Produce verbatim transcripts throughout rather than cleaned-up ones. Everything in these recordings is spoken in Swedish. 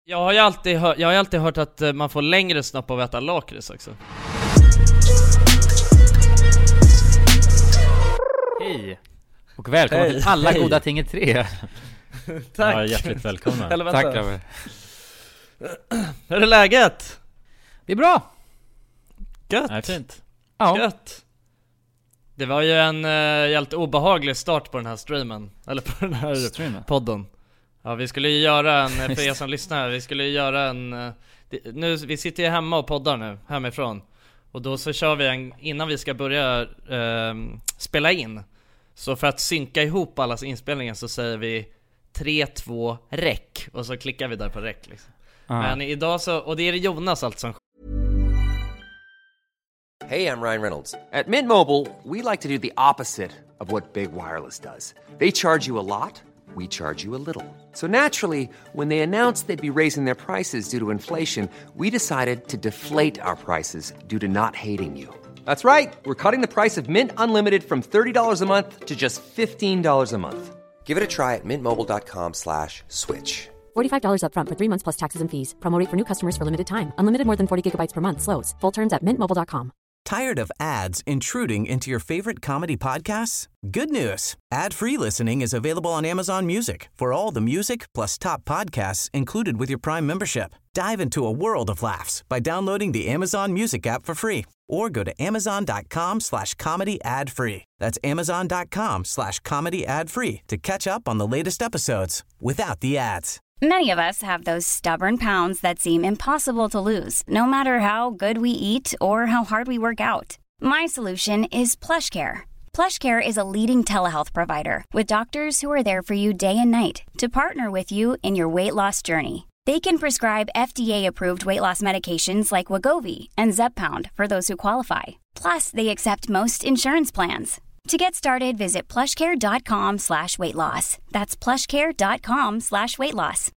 Jag har ju alltid, hör, jag har ju alltid hört att man får längre snopp av att äta lakrits också. Hej och välkommen Hej. till alla Hej. goda ting i tre. Tack. Ja, hjärtligt välkomna. Eller vänta. Tack grabbar. Hur är läget? Det är bra. Gött. Nej, fint. Ja. Gött. Det var ju en uh, helt obehaglig start på den här streamen. Eller på den här Streamen. podden. Ja, vi skulle ju göra en, för er som lyssnar, vi skulle ju göra en uh, det, nu, vi sitter ju hemma och poddar nu, hemifrån. Och då så kör vi en, innan vi ska börja uh, spela in. Så för att synka ihop allas inspelningar så säger vi tre, två, räck. Och så klickar vi där på räck liksom. Ah. Men idag så, och det är Jonas allt som. Hey, I'm Ryan Reynolds. At Mint Mobile, we like to do the opposite of what Big Wireless does. They charge you a lot, we charge you a little. So naturally, when they announced they'd be raising their prices due to inflation, we decided to deflate our prices due to not hating you. That's right. We're cutting the price of Mint Unlimited from thirty dollars a month to just fifteen dollars a month. Give it a try at mintmobile.com slash switch. forty-five dollars up front for three months plus taxes and fees. Promo rate for new customers for limited time. Unlimited more than forty gigabytes per month slows. Full terms at mint mobile dot com. Tired of ads intruding into your favorite comedy podcasts? Good news. Ad-free listening is available on Amazon Music for all the music plus top podcasts included with your Prime membership. Dive into a world of laughs by downloading the Amazon Music app for free or go to amazon.com slash comedy ad free. That's amazon.com slash comedy ad free to catch up on the latest episodes without the ads. Many of us have those stubborn pounds that seem impossible to lose, no matter how good we eat or how hard we work out. My solution is PlushCare. PlushCare is a leading telehealth provider with doctors who are there for you day and night to partner with you in your weight loss journey. They can prescribe F D A-approved weight loss medications like Wegovy and Zepbound for those who qualify. Plus, they accept most insurance plans. To get started, visit plushcare.com slash weight loss. That's plushcare.com slash weight loss.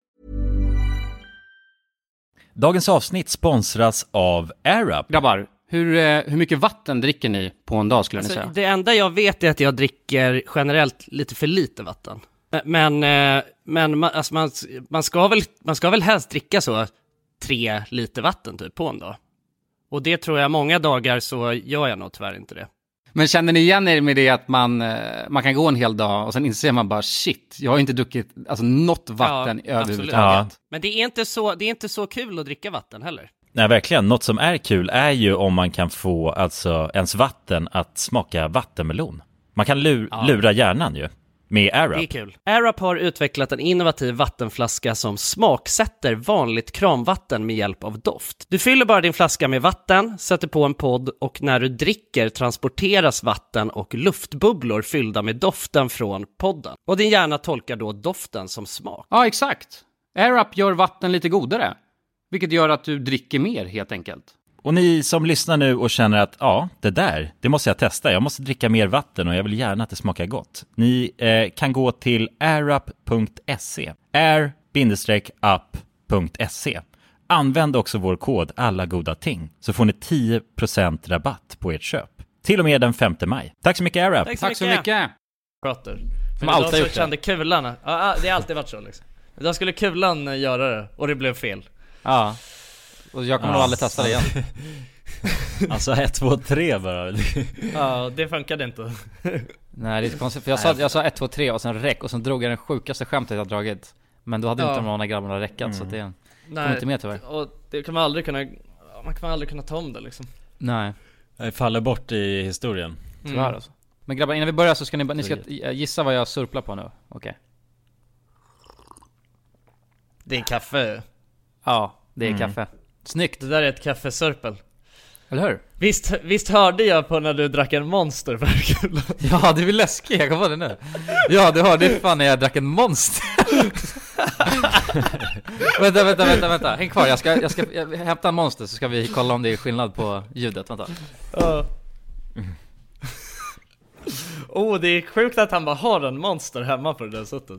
Dagens avsnitt sponsras av AirUp. Grabbar, hur, eh, hur mycket vatten dricker ni på en dag skulle Alltså, ni säga? det enda jag vet är att jag dricker generellt lite för lite vatten. Men, eh, men man, alltså man, man, ska väl, man ska väl helst dricka så tre liter vatten typ på en dag. Och det tror jag många dagar så gör jag nog tyvärr inte det. Men känner ni igen er med det att man, eh, man kan gå en hel dag och sen inser man bara shit, jag har inte druckit alltså, något vatten Ja, överhuvudtaget. Ja. Men det är, inte så, det är inte så kul att dricka vatten heller. Nej, verkligen. Något som är kul är ju om man kan få alltså ens vatten att smaka vattenmelon. Man kan lur, Ja. lura hjärnan ju med Det är AirUp. kul. AirUp har utvecklat en innovativ vattenflaska som smaksätter vanligt kranvatten med hjälp av doft. Du fyller bara din flaska med vatten, sätter på en podd och när du dricker transporteras vatten och luftbubblor fyllda med doften från podden. Och din hjärna tolkar då doften som smak. Ja, exakt. AirUp gör vatten lite godare, vilket gör att du dricker mer helt enkelt. Och ni som lyssnar nu och känner att ja, det där, det måste jag testa. Jag måste dricka mer vatten och jag vill gärna att det smakar gott. Ni eh, kan gå till airup punkt se. air up punkt se. Använd också vår kod alla goda ting så får ni tio procent rabatt på ert köp. Till och med den femte maj. Tack så mycket AirUp. Tack så Tack så mycket. mycket. Pratar. För Som alltid idag så gjort det. kände kulan. Ja, det har alltid varit så liksom. Idag skulle kulan göra det och det blev fel. Ja. Och jag kommer Ja. nog aldrig testa det igen. Alltså ett, två, tre bara. Ja, det funkade inte. Nej, det är så konstigt. För jag sa, jag sa ett, två, tre och sen räck. Och sen drog jag den sjukaste skämtet jag dragit. Men då hade Ja. inte de andra grabbarna räckat. Mm. Så att det kom inte med tyvärr. Och det kan man aldrig kunna. Man kan aldrig kunna ta om det liksom. Nej, Jag faller bort i historien. tyvärr Mm. alltså. Men grabbar, innan vi börjar så ska ni, ni ska gissa vad jag surplar på nu. Okej. Okay. Det är kaffe. Ja, det är Mm. kaffe. Snyggt, Det där är ett kaffesörpel. eller hur? Visst, visst hörde jag på när du drack en monster för kulan? Ja, det är väl läskigt, jag kommer på det nu. Ja, du hörde fan när jag drack en monster. vänta, vänta, vänta, vänta. Häng kvar, jag ska, jag ska jag hämta en monster så ska vi kolla om det är skillnad på ljudet. Vänta. Ja. Oh, det är sjukt att han bara har en monster hemma på det där sättet.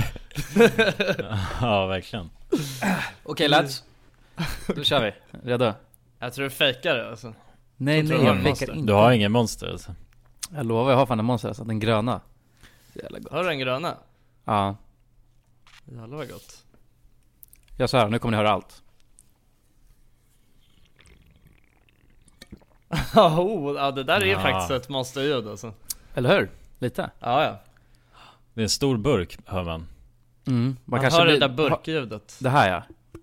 Ja, verkligen. Okej, okay, lads. Då kör vi. Redo? Jag tror du fejkar det alltså. Nej, Jag tror nej, du har jag en fejkar monster. inte. Du har ingen monster alltså. Jag lovar, jag har fan en monster alltså, den gröna. Jävla gott. Har du en gröna? Ja. Jävlar vad gott. Jag sa här, nu kommer ni höra allt. Oh, ja, det där är Ja. faktiskt ett monsterljud alltså. Eller hur? Lite. Ja, ja. Det är en stor burk, hör man. Mm, man, Man kanske hör blir, det där burkljudet. Det här ja.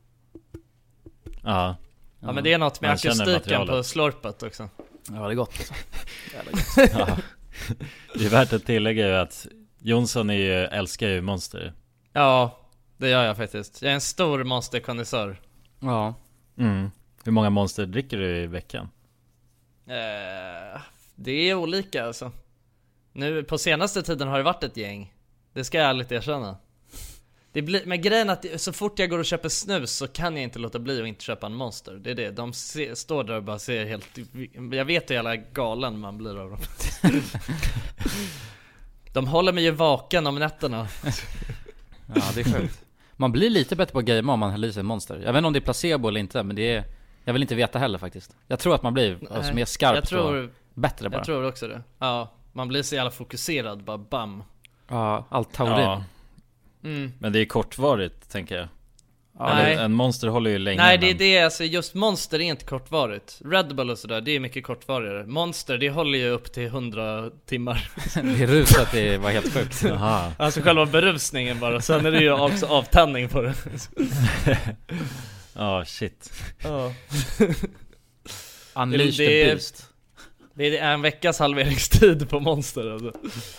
Ja, Ja, men det är något med Man känner akustiken materialet. på slurpet också. Ja, det är gott alltså. Jävla gott. ja. Det är värt att tillägga ju att Jonsson är ju, älskar ju monster. Ja, det gör jag faktiskt. Jag är en stor monsterkondensör. Ja. Mm. Hur många monster dricker du i veckan? Eh, det är olika alltså. Nu på senaste tiden har det varit ett gäng. Det ska jag ärligt erkänna. Det blir, men grejen är att så fort jag går och köper snus så kan jag inte låta bli att inte köpa en monster. Det är det, de se, står där och bara ser helt... Jag vet hur jävla galen man blir av dem. De håller mig ju vaken om nätterna. Ja, det är sjukt. Man blir lite bättre på att gamea om man häller i sig en monster. Jag vet inte om det är placebo eller inte, men det är... Jag vill inte veta heller faktiskt. Jag tror att man blir alltså, mer skarpt jag tror, och bättre bara. Jag tror också det. Ja, man blir så jävla fokuserad, bara bam. Ja, allt taurin. Ja. Mm. Men det är kortvarigt, tänker jag. Ja, Eller, nej. en monster håller ju länge. Nej, det är men... det, alltså just monster är inte kortvarigt. Red Bull och sådär, det är mycket kortvarigare. Monster, det håller ju upp till hundra timmar. Det är rus att det var helt sjukt. Jaha. Alltså själva berusningen bara. Sen är det ju också avtändning på det. Ja, oh, shit. Ja. Unleash det, the är, beast. det är en veckas halveringstid på monster alltså.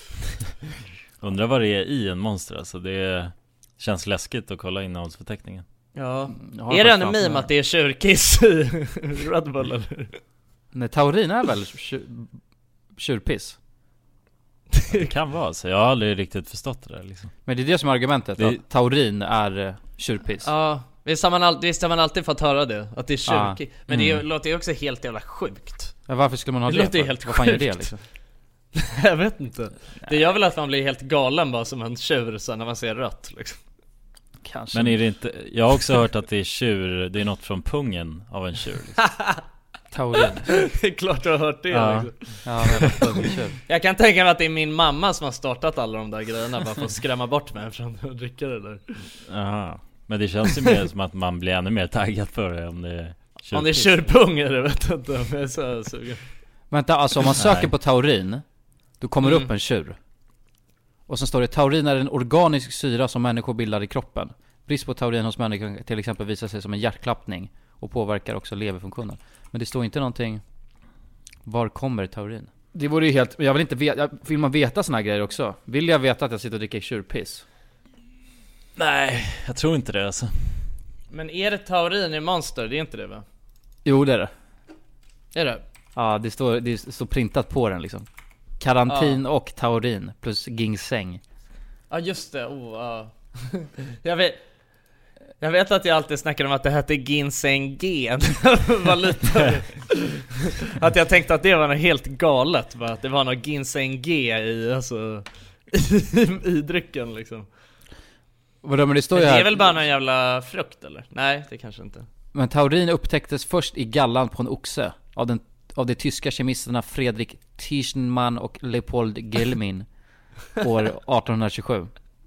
Undrar vad det är i en monster, alltså det känns läskigt att kolla innehållsförteckningen. Ja. Jag Är det har en faktiskt meme att det är tjurkiss i Red Bull eller? Nej, taurin är väl tjur- tjurpiss. Det kan vara så, jag har aldrig riktigt förstått det där liksom. Men det är det som är argumentet, Det- att taurin är uh, tjurpiss. Ja, visst har man, all, visst har man alltid fått höra det, att det är tjurkiss. Ja. Men det är, Mm. låter ju också helt jävla sjukt. Ja, varför skulle man ha Det det? låter ju för? helt Vad fan gör det sjukt. liksom? Jag vet inte. Det gör väl att man blir helt galen bara som en tjur sen när man ser rött liksom. Kanske. Men är det inte, jag har också hört att det är tjur, det är något från pungen av en tjur liksom. Taurin. Det är klart du har hört det Ja. liksom. Ja, men jag fattar, tjur. Jag kan tänka mig att det är min mamma som har startat alla de där grejerna bara för att skrämma bort mig från att dricka det där. Aha. Men det känns ju mer som att man blir ännu mer taggad för det om det är tjurpiss. Om det är tjurpungar, jag vet inte om jag är så sugen. Vänta, alltså om man söker Nej. på taurin, då kommer det Mm. upp en tjur. Och sen står det: taurin är en organisk syra som människor bildar i kroppen. Brist på taurin hos människor kan till exempel visa sig som en hjärtklappning och påverkar också leverfunktionen. Men det står inte någonting. Var kommer taurin? Det vore ju helt... Jag vill inte veta... Vill man veta såna här grejer också? Vill jag veta att jag sitter och dricker tjurpiss? Nej, jag tror inte det alltså. Men är det taurin i monster? Det är inte det va? Jo, det är det. Är det? Ja, det står, det står printat på den liksom. Karantin och taurin plus ginseng. Ja just det, oh, ja. jag, vet, jag vet att jag alltid snackar om att det hette ginseng G. Var lite att jag tänkte att det var något helt galet va? Att det var något ginseng G i, alltså, i, i drycken liksom. Vadå, men det står Men ju det här... är väl bara någon jävla frukt eller? Nej, det kanske inte. Men taurin upptäcktes först i gallan på en oxe av, den, av de tyska kemisterna Fredrik Tieschmann och Leopold Gelmin år arton tjugosju.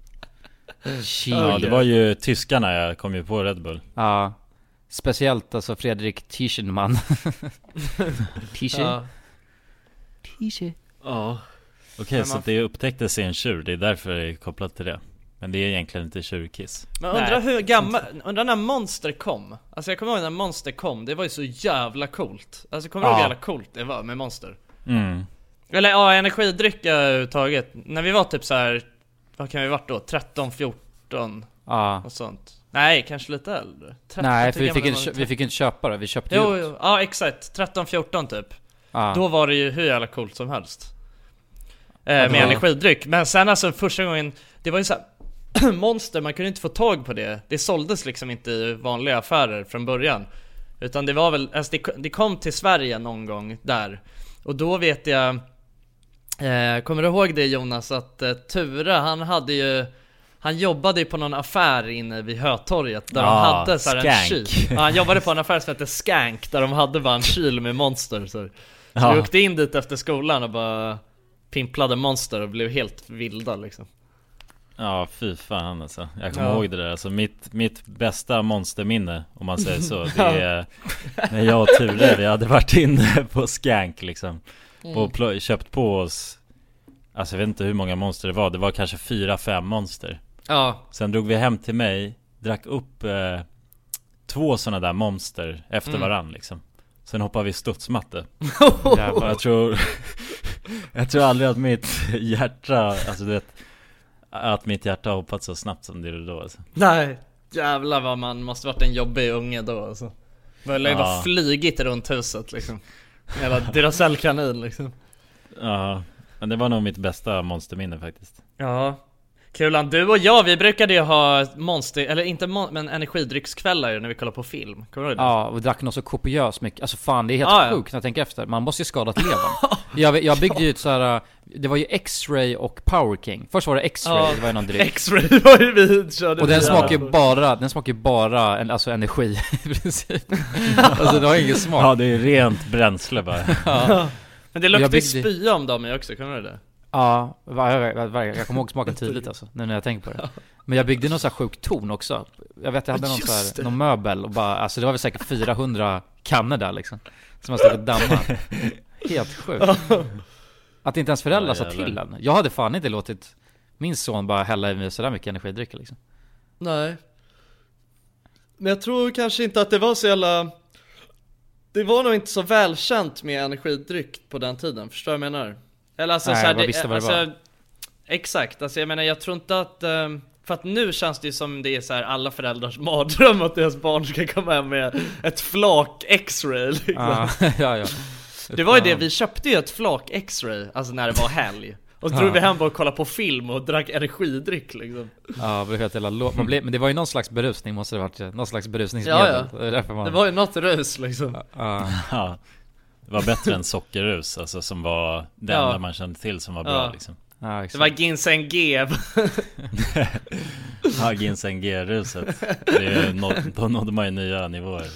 Ja, det var ju tyskarna, jag kom ju på Red Bull. Ja, speciellt alltså Fredrik Tieschmann. Tische. Ja. Tische. Ja. Okej, Men så man- det upptäcktes i en tjur, det är därför det är kopplat till det. Men det är egentligen inte tjurkiss. Men undrar Nej. hur gammal, undrar när Monster kom. Alltså jag kommer ihåg när Monster kom, det var ju så jävla coolt. Alltså kommer du ihåg Ja. hur jävla coolt det var med Monster? Mm. Eller ja, energidryck överhuvudtaget. När vi var typ så här, vad kan vi varit då? tretton, fjorton Ja. och sånt. Nej, kanske lite äldre. tretton, Nej, hur för vi fick, gamla inte, var kö- vi? vi fick inte köpa det, vi köpte Jo, ut. jo, ja exakt, tretton, fjorton typ. Ja. Då var det ju hur jävla coolt som helst. Eh, det med var- energidryck. Men sen alltså första gången, det var ju så här, Monster, man kunde inte få tag på det. Det såldes liksom inte i vanliga affärer från början. Utan det var väl, alltså det, det kom till Sverige någon gång där. Och då vet jag, eh, kommer du ihåg det Jonas, att eh, Ture, han hade ju, han jobbade ju på någon affär inne vid Hötorget där de Ah, hade så här en Skank. kyl. Ja, han jobbade på en affär som hette Skank där de hade bara en kyl med Monster. Så, så Ja. vi åkte in dit efter skolan och bara pimplade Monster och blev helt vilda liksom. Ja, fy fan alltså. Jag kommer Ja. ihåg det där. Alltså mitt, mitt bästa monsterminne, om man säger så, det är när jag och Ture, vi hade varit inne på Skank liksom. Mm. Och pl- köpt på oss, alltså jag vet inte hur många monster det var. Det var kanske fyra, fem monster. Ja. Sen drog vi hem till mig, drack upp eh, två sådana där monster efter Mm. varann liksom. Sen hoppade vi studsmatte. Jävlar. Jag tror Jag tror aldrig att mitt hjärta, alltså du vet, att mitt hjärta har hoppat så snabbt som det gjorde då alltså. Nej, jävlar vad man måste varit en jobbig unge då alltså. Det lär ju Ja. bara flygit runt huset liksom. Jävla Duracell-kanin liksom. Ja, men det var nog mitt bästa monsterminne faktiskt. Ja. Kulan, du och jag, vi brukade ju ha monster, eller inte mon- men energidryckskvällar när vi kollar på film. Kommer du ihåg det? Ja, och drack nog så kopiöst mycket. Alltså fan, det är helt Ja, ja. sjukt när jag tänker efter. Man måste ju skadat levern. jag, jag byggde ju ett så här. Det var ju X-Ray och Power King. Först var det X-Ray, Ja, det var ju någon dryck. X-ray var ju vi körde. Och den vi smakar ju här. bara, den smakar ju bara en, alltså energi i princip. Alltså det har ingen smak. Ja, det är rent bränsle bara. Ja, Men det luktar Jag byggde- spya om dem också, kommer du ihåg det? ja var, var, var, jag kommer ihåg smaken tydligt alltså, nu när jag tänker på det. Men jag byggde någon så här sjuk torn också. Jag vet, jag hade någon, så Just det. här, någon möbel och bara, alltså det var väl säkert fyrahundra kannor där liksom. Som jag stod och dammade. Helt sjukt. Att inte ens föräldrar Ja, sa jävlar. till en. Jag hade fan inte låtit min son bara hälla i mig sådär mycket energidrycker liksom. Nej. Men jag tror kanske inte att det var så jävla... Det var nog inte så välkänt med energidryck på den tiden, förstår du vad jag menar? Eller alltså Nej, så här, jag visste vad det alltså, var. Exakt, alltså jag menar jag tror inte att... ehm, för att nu känns det ju som det är så här alla föräldrars mardröm att deras barn ska komma hem med ett flak X-ray liksom. Ja, ja, ja. Det var ju det, vi köpte ju ett flak X-ray, alltså när det var helg. Och så drog Ja. vi hem och kollade på film och drack energidryck liksom. Ja, det blev helt jävla lå- man blev, men det var ju någon slags berusning, måste det ha varit. Någon slags berusningsmedel. Ja, ja. Det är därför man... Det var ju något rus liksom. Ja. Ja, det var bättre än sockerrus, alltså som var det Ja. enda man kände till som var bra Ja. liksom. Ja, Det exakt. var ginseng G. Ja, ginseng G-ruset. Det är nå- då nådde man ju nya nivåer.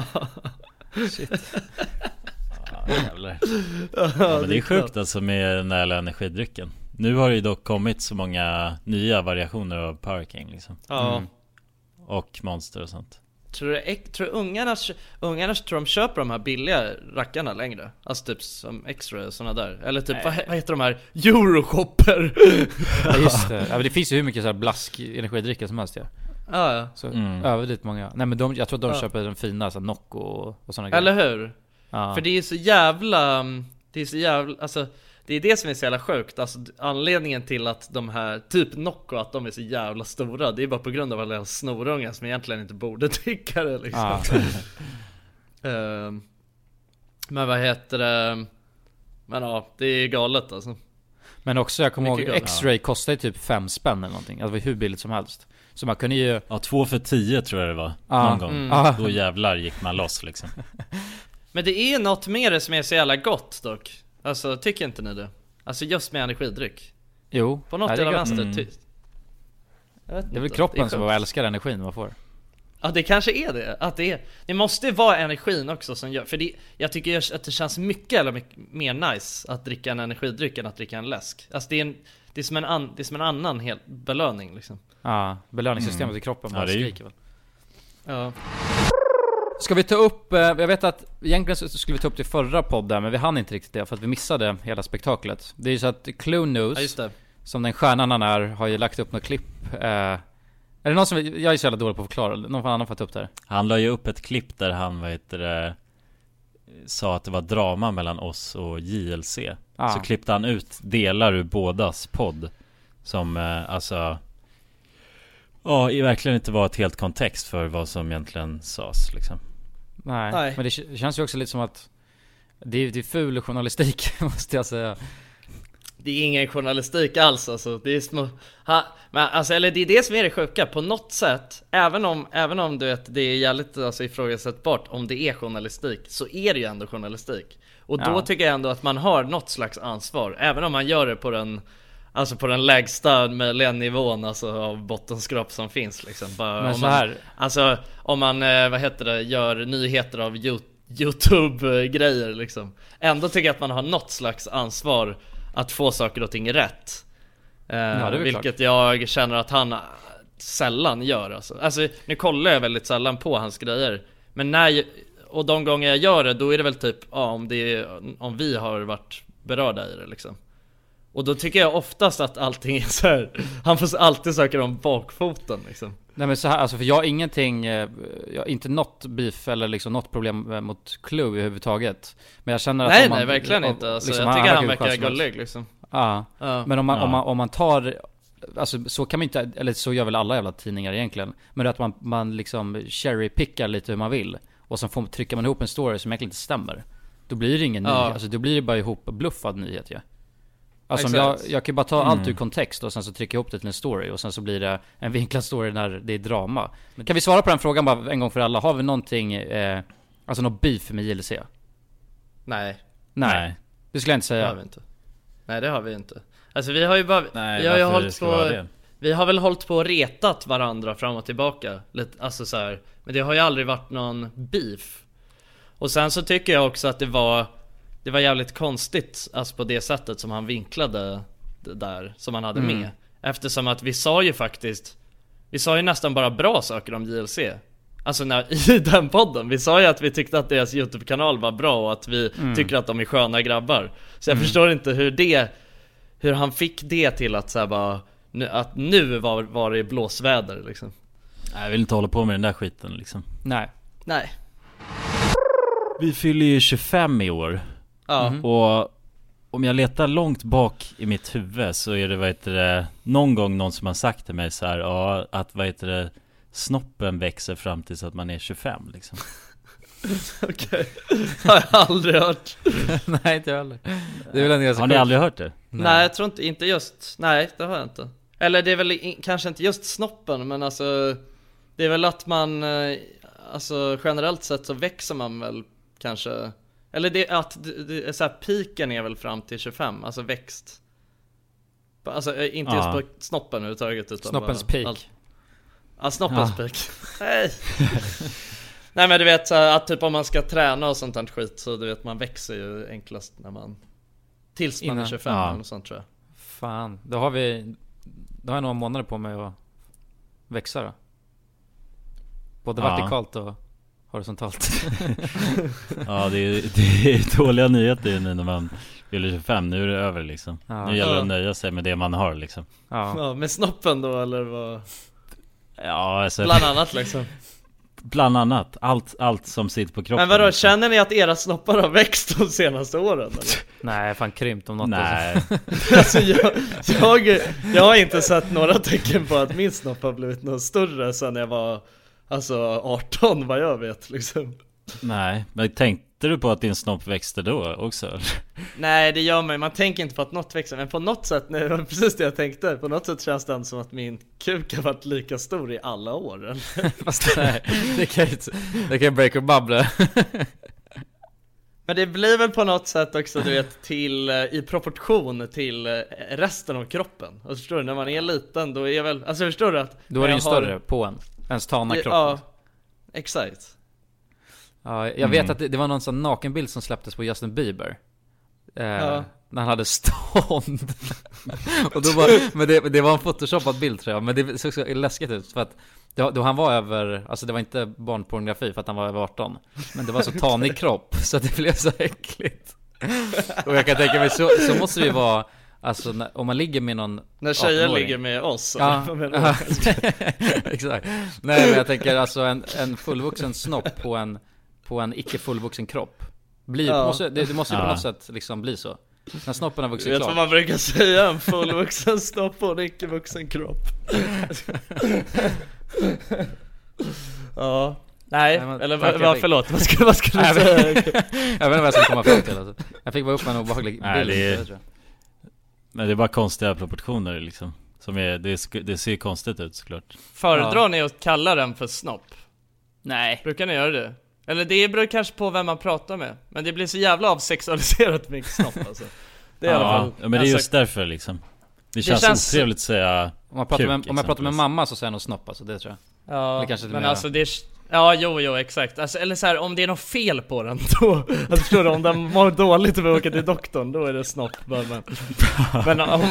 Ja, jävlar. Ja, men det är sjukt alltså med den här energidrycken. Nu har det ju dock kommit så många nya variationer av Power King liksom. Ja. Mm. Och Monster och sånt. Tror du, tror du ungarna, ungarna tror de köper de här billiga rackarna längre? Alltså typ som X-ray och såna där. Eller typ, vad, vad heter de här? Euroshopper. Ja, just det. Ja, men det finns ju hur mycket så här blask energidrycker som helst, ja. Ja, ja. Så Mm. överdrivet många. Nej men de, jag tror att de Ja. köper den fina, så här, Nocco och, och såna Eller grejer. hur? Ja. För det är så jävla, det är så jävla, alltså det är det som är så jävla sjukt. Alltså anledningen till att de här, typ Nocco, att de är så jävla stora, det är bara på grund av alla snorungar som egentligen inte borde tycka det liksom. Ja. Ehm, Men vad heter det? Men ja, det är galet alltså. Men också, jag kommer ihåg, Mycket gott. X-ray kostar ju typ fem spänn eller någonting. Alltså det var hur billigt som helst. Så man kunde ju... Ja, två för tio tror jag det var. Ja. Någon gång. Mm. Ja. Då jävlar gick man loss liksom. Men det är något med det som är så jävla gott dock. Alltså, tycker inte ni det? Alltså just med energidryck. Jo. På något ja, det är jävla gott. vänster Mm. ty- Jag vet Det är väl inte. kroppen är som sjukt. bara älskar energin man får. Ja, det kanske är det. Att det, är, det måste vara energin också som gör. För det, jag tycker just att det känns mycket eller mycket mer nice att dricka en energidryck än att dricka en läsk. Alltså det är, en, det är, som, en an, det är som en annan hel belöning liksom. Ja, belöningssystemet Mm. i kroppen Ja, bara det är ju- skriker väl. Ja. Ska vi ta upp, eh, jag vet att egentligen så skulle vi ta upp det i förra podden, men vi hann inte riktigt det för att vi missade hela spektaklet. Det är ju så att Clue News, Ja, just det. som den stjärnan han är, har ju lagt upp något klipp. Eh, är det någon som, jag är så jävla dålig på att förklara, någon annan får ta upp det här. Han la ju upp ett klipp där han, vad heter det, sa att det var drama mellan oss och J L C. Ah. Så klippte han ut delar ur bådas podd som eh, alltså ja, i verkligen inte var ett helt kontext för vad som egentligen sades liksom. Nej, Nej. men det k- känns ju också lite som att det är, det är ful journalistik måste jag säga. Det är ingen journalistik alls alltså. Det är små... Ha, men alltså, eller det är det som är det sjuka. På något sätt, även om, även om du vet, det är jävligt alltså, ifrågasättbart om det är journalistik, så är det ju ändå journalistik. Och då Ja. tycker jag ändå att man har något slags ansvar. Även om man gör det på den, alltså på den lägsta nivån alltså, av bottenskrap som finns liksom. Bara, Men om så här- man, alltså om man, eh, vad heter det, gör nyheter av YouTube-grejer liksom. Ändå tycker jag att man har något slags ansvar att få saker och ting rätt. eh, Ja, det är vilket klart. jag känner att han sällan gör alltså. alltså nu kollar jag väldigt sällan på hans grejer, men när jag, och de gånger jag gör det, då är det väl typ ja, om, det är, om vi har varit berörda i det liksom. Och då tycker jag oftast att allting är så här, han får alltid söka om bakfoten liksom. Nej men så här, alltså för jag har ingenting, jag har inte något beef eller liksom något problem mot Clue överhuvudtaget. Men jag känner att nej om man, nej verkligen inte alltså, liksom, jag tycker han, han verkar verkar gullig liksom. Ja, ja. Men om man, ja. om, man, om man tar, alltså så kan man inte, eller så gör väl alla jävla tidningar egentligen. Men det är att man, man liksom cherrypickar lite hur man vill. Och sen får, trycker man ihop en story som egentligen inte stämmer. Då blir det ingen ja. nyhet, alltså då blir det bara ihop bluffad nyhet ja. Alltså om jag, jag kan bara ta mm. allt ur kontext och sen så trycker jag ihop det till en story. Och sen så blir det en vinklad story när det är drama. Men kan vi svara på den frågan bara en gång för alla? Har vi någonting, eh, alltså något beef med J L C? Nej. Nej, Nej. det skulle jag inte Det har säga. vi inte. Nej det har vi inte. Alltså vi har ju bara Nej, vi har ju varför hållit ska det vara på det? Vi har väl hållit på och retat varandra fram och tillbaka lite, alltså så här. Men det har ju aldrig varit någon beef. Och sen så tycker jag också att det var Det var jävligt konstigt, alltså på det sättet som han vinklade det där som han hade Mm. med. Eftersom att vi sa ju faktiskt Vi sa ju nästan bara bra saker om J L C. Alltså när, i den podden. Vi sa ju att vi tyckte att deras YouTube-kanal var bra och att vi Mm. tycker att de är sköna grabbar. Så jag förstår inte hur det Hur han fick det till att så här bara nu, att nu var, var det blåsväder liksom. Nej, jag vill inte hålla på med den där skiten liksom. Nej. Nej. Vi fyller ju tjugofem i år. Ja. Mhm. Och om jag letar långt bak i mitt huvud så är det, vad heter det, någon gång någon som har sagt till mig så här, ja, att vad heter det, snoppen växer fram tills att man är tjugofem liksom. Okej. Har jag aldrig hört. Nej, inte jag heller. Det är väl en ganska Har ni sjukt. aldrig hört det? Nej. nej jag tror inte, inte just. Nej det har jag inte. Eller det är väl in, kanske inte just snoppen. Men alltså det är väl att man eh, alltså generellt sett så växer man väl kanske. Eller det är att det, det är så här, piken är väl fram till tjugofem. Alltså växt. Alltså eh, inte Ja. just på snoppen överhuvudtaget utan Snoppens bara peak. allt. Ja, snoppens Ja. peak. Nej. Nej men du vet så här, att typ om man ska träna och sånt här skit. Så du vet man växer ju enklast när man tills man är Innan. tjugofem Ja. eller något sånt tror jag. Fan, då har vi, då har jag några månader på mig att växa då. Både Ja. vertikalt och horisontalt. Ja, det är, det är dåliga nyheter nu när man fyller tjugofem. Nu är det över liksom. Ja. Nu gäller det Ja. att nöja sig med det man har liksom. Ja. Ja, med snoppen då eller vad? Ja, alltså, Bland annat liksom. bland annat. Allt, allt som sitter på kroppen. Men vadå, liksom. känner ni att era snoppar har växt de senaste åren eller? Nej, fan krympt om något. Nej. Alltså. Alltså jag, jag, jag har inte sett några tecken på att min snopp har blivit något större sen jag var alltså arton vad jag vet liksom. Nej, men tänkte du på att din snopp växte då också? Nej det gör man, man tänker inte på att något växer. Men på något sätt, nej, det var precis det jag tänkte. På något sätt känns det som att min kuk har varit lika stor i alla år eller? Fast nej, det kan ju inte, det kan ju break or bubble. Men det blir väl på något sätt också, du vet, till, i proportion till resten av kroppen. Och förstår du, när man är liten då är väl, alltså förstår du att Då är det ju jag har- större på en, ens tana kropp. Ja, exakt. Ja, jag vet att det, det var någon sån nakenbild som släpptes på Justin Bieber. Eh, Ja. När han hade stånd. Och då var, men det, det var en photoshoppad bild tror jag. Men det såg så läskigt ut för att då, då han var över, alltså det var inte barnpornografi för att han var över arton. Men det var så tanig kropp så att det blev så äckligt. Och jag kan tänka mig, så, så måste det ju vara. Alltså när, om man ligger med någon När tjejer arton-åring. ligger med oss. Ja, eller vad menar du? exakt. Nej men jag tänker alltså en, en fullvuxen snopp på en, på en icke fullvuxen kropp blir, Ja. måste, det, det måste ju på Ja. något sätt liksom bli så. När snoppen har Du vuxit vet vad klart. man brukar säga, en fullvuxen snopp och en icke-vuxen kropp. Ja. Nej, Nej, men- eller tack, vad, jag vad, fick- förlåt, vad skulle, vad skulle Nej, du jag säga? vet inte vad jag skulle komma fram till alltså. Jag fick bara upp en obehaglig bild. Nej, det är- tror jag. Men det är bara konstiga proportioner liksom. Som är, det, sk- det ser konstigt ut såklart. Föredrar Ja. ni att kalla den för snopp? Nej. Brukar ni göra det? Eller det beror kanske på vem man pratar med. Men det blir så jävla avsexualiserat med snopp alltså. Det är i alla Ja, fall ja, men det är just alltså, därför liksom. Det känns, känns- otrevligt att säga Om man pratar med, kuk, om jag pratar med exempelvis. mamma så säger jag nog snopp alltså, det tror jag. Ja, Eller kanske lite men mera. alltså det är, Ja, jo, jo, exakt. Alltså, eller så här, om det är något fel på den då, alltså, förstår du, om den mår dåligt och vi åker till doktorn, då är det snopp. Men, men om...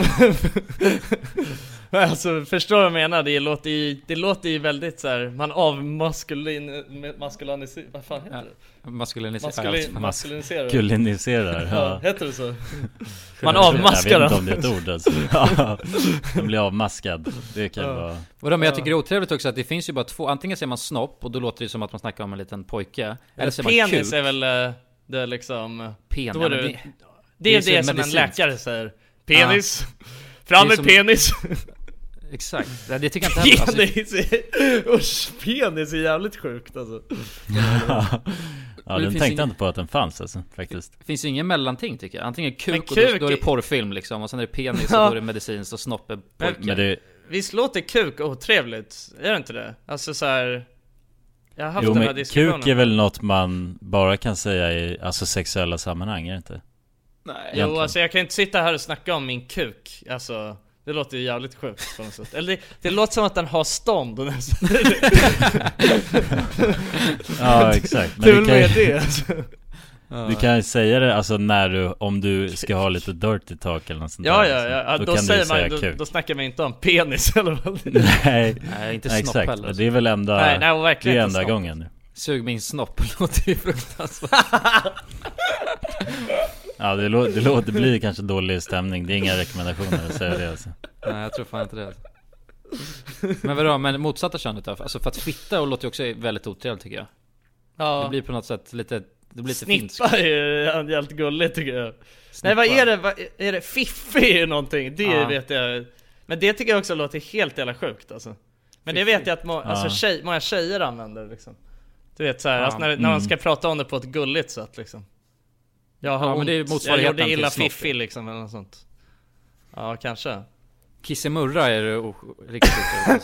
alltså, förstår du vad jag menar? Det låter ju, det låter ju väldigt så här, man avmaskulin... Maskuliniserar... Vad fan heter det? Maskuliniserar. Maskulin, maskuliniserar. Maskuliniserar, ja. Ja, heter det så? Man avmaskar den. Jag vet inte om det är ett ord alltså. Ja, den blir avmaskad. Det kan Ja. vara... Vadå, men jag tycker det är otrevligt också att det finns ju bara två. Antingen säger man snopp och då låter det som att man snackar om en liten pojke. Eller säger man penis kuk. är väl uh, det liksom... Pen, då ja, är men det, det, det är det är det så som en medicinskt. läkare säger. Penis. Det är Fram med som- penis. Exakt. Det, det tycker jag inte heller. Alltså, Penis är... Usch, penis är jävligt sjukt alltså. Ja, det den finns tänkte ingen- jag inte på att den fanns alltså, faktiskt. det finns ju ingen mellanting tycker jag. Antingen kuk, Men och då, kuk då är det är- porrfilm liksom. Och sen är det penis Ja. och då är det medicinskt och snopp är pojke. Men det, Visst låter kuk otrevligt? Är det inte det? Alltså så här. Jag har haft jo den här men diskussionen. kuk är väl något man bara kan säga i alltså sexuella sammanhang, är det inte? Nej. Jo, egentligen. alltså jag kan inte sitta här och snacka om min kuk. Alltså, det låter ju jävligt sjukt på något sätt. Eller det, det låter som att den har stånd. Ja, exakt. Men Det är du väl kan, med ju, det alltså. du kan ju säga det alltså när du, om du ska ha lite dirty talk eller något sånt Ja, där, ja, liksom. ja. Då, Då, kan säger du säga man, då, kuk. då snackar man inte om penis eller vad det är. Nej, Nej, inte nej, snopp exakt. heller. Det är väl enda, Nej, nej, det verkligen är inte enda snopp. gången nu. Sug min snopp låter ju fruktansvärt. Ja, det, lå, det låter, det blir kanske dålig stämning. Det är inga rekommendationer att säga det alltså. Nej, jag tror fan inte det. Men vadå, men motsatta könet då? Alltså för att fitta och låter ju också väldigt otrevligt tycker jag. Ja. Det blir på något sätt lite, det blir lite finskt. Snippa är ju jävligt gulligt tycker jag. Nej, vad är det? Vad är det? Fiffi är ju någonting. Det Ja. vet jag. Men det tycker jag också låter helt jävla sjukt alltså. Men det vet jag att må, alltså, Ja. tjej, många tjejer använder liksom. Du vet såhär, Ja. alltså, när, när man ska prata om det på ett gulligt sätt liksom. Jag har Ja, men det är ont. motsvarigheten Jag gjorde illa till snopp. fiffi liksom eller något sånt. Ja, kanske. Kissemurra är det o- riktigt otrevligt.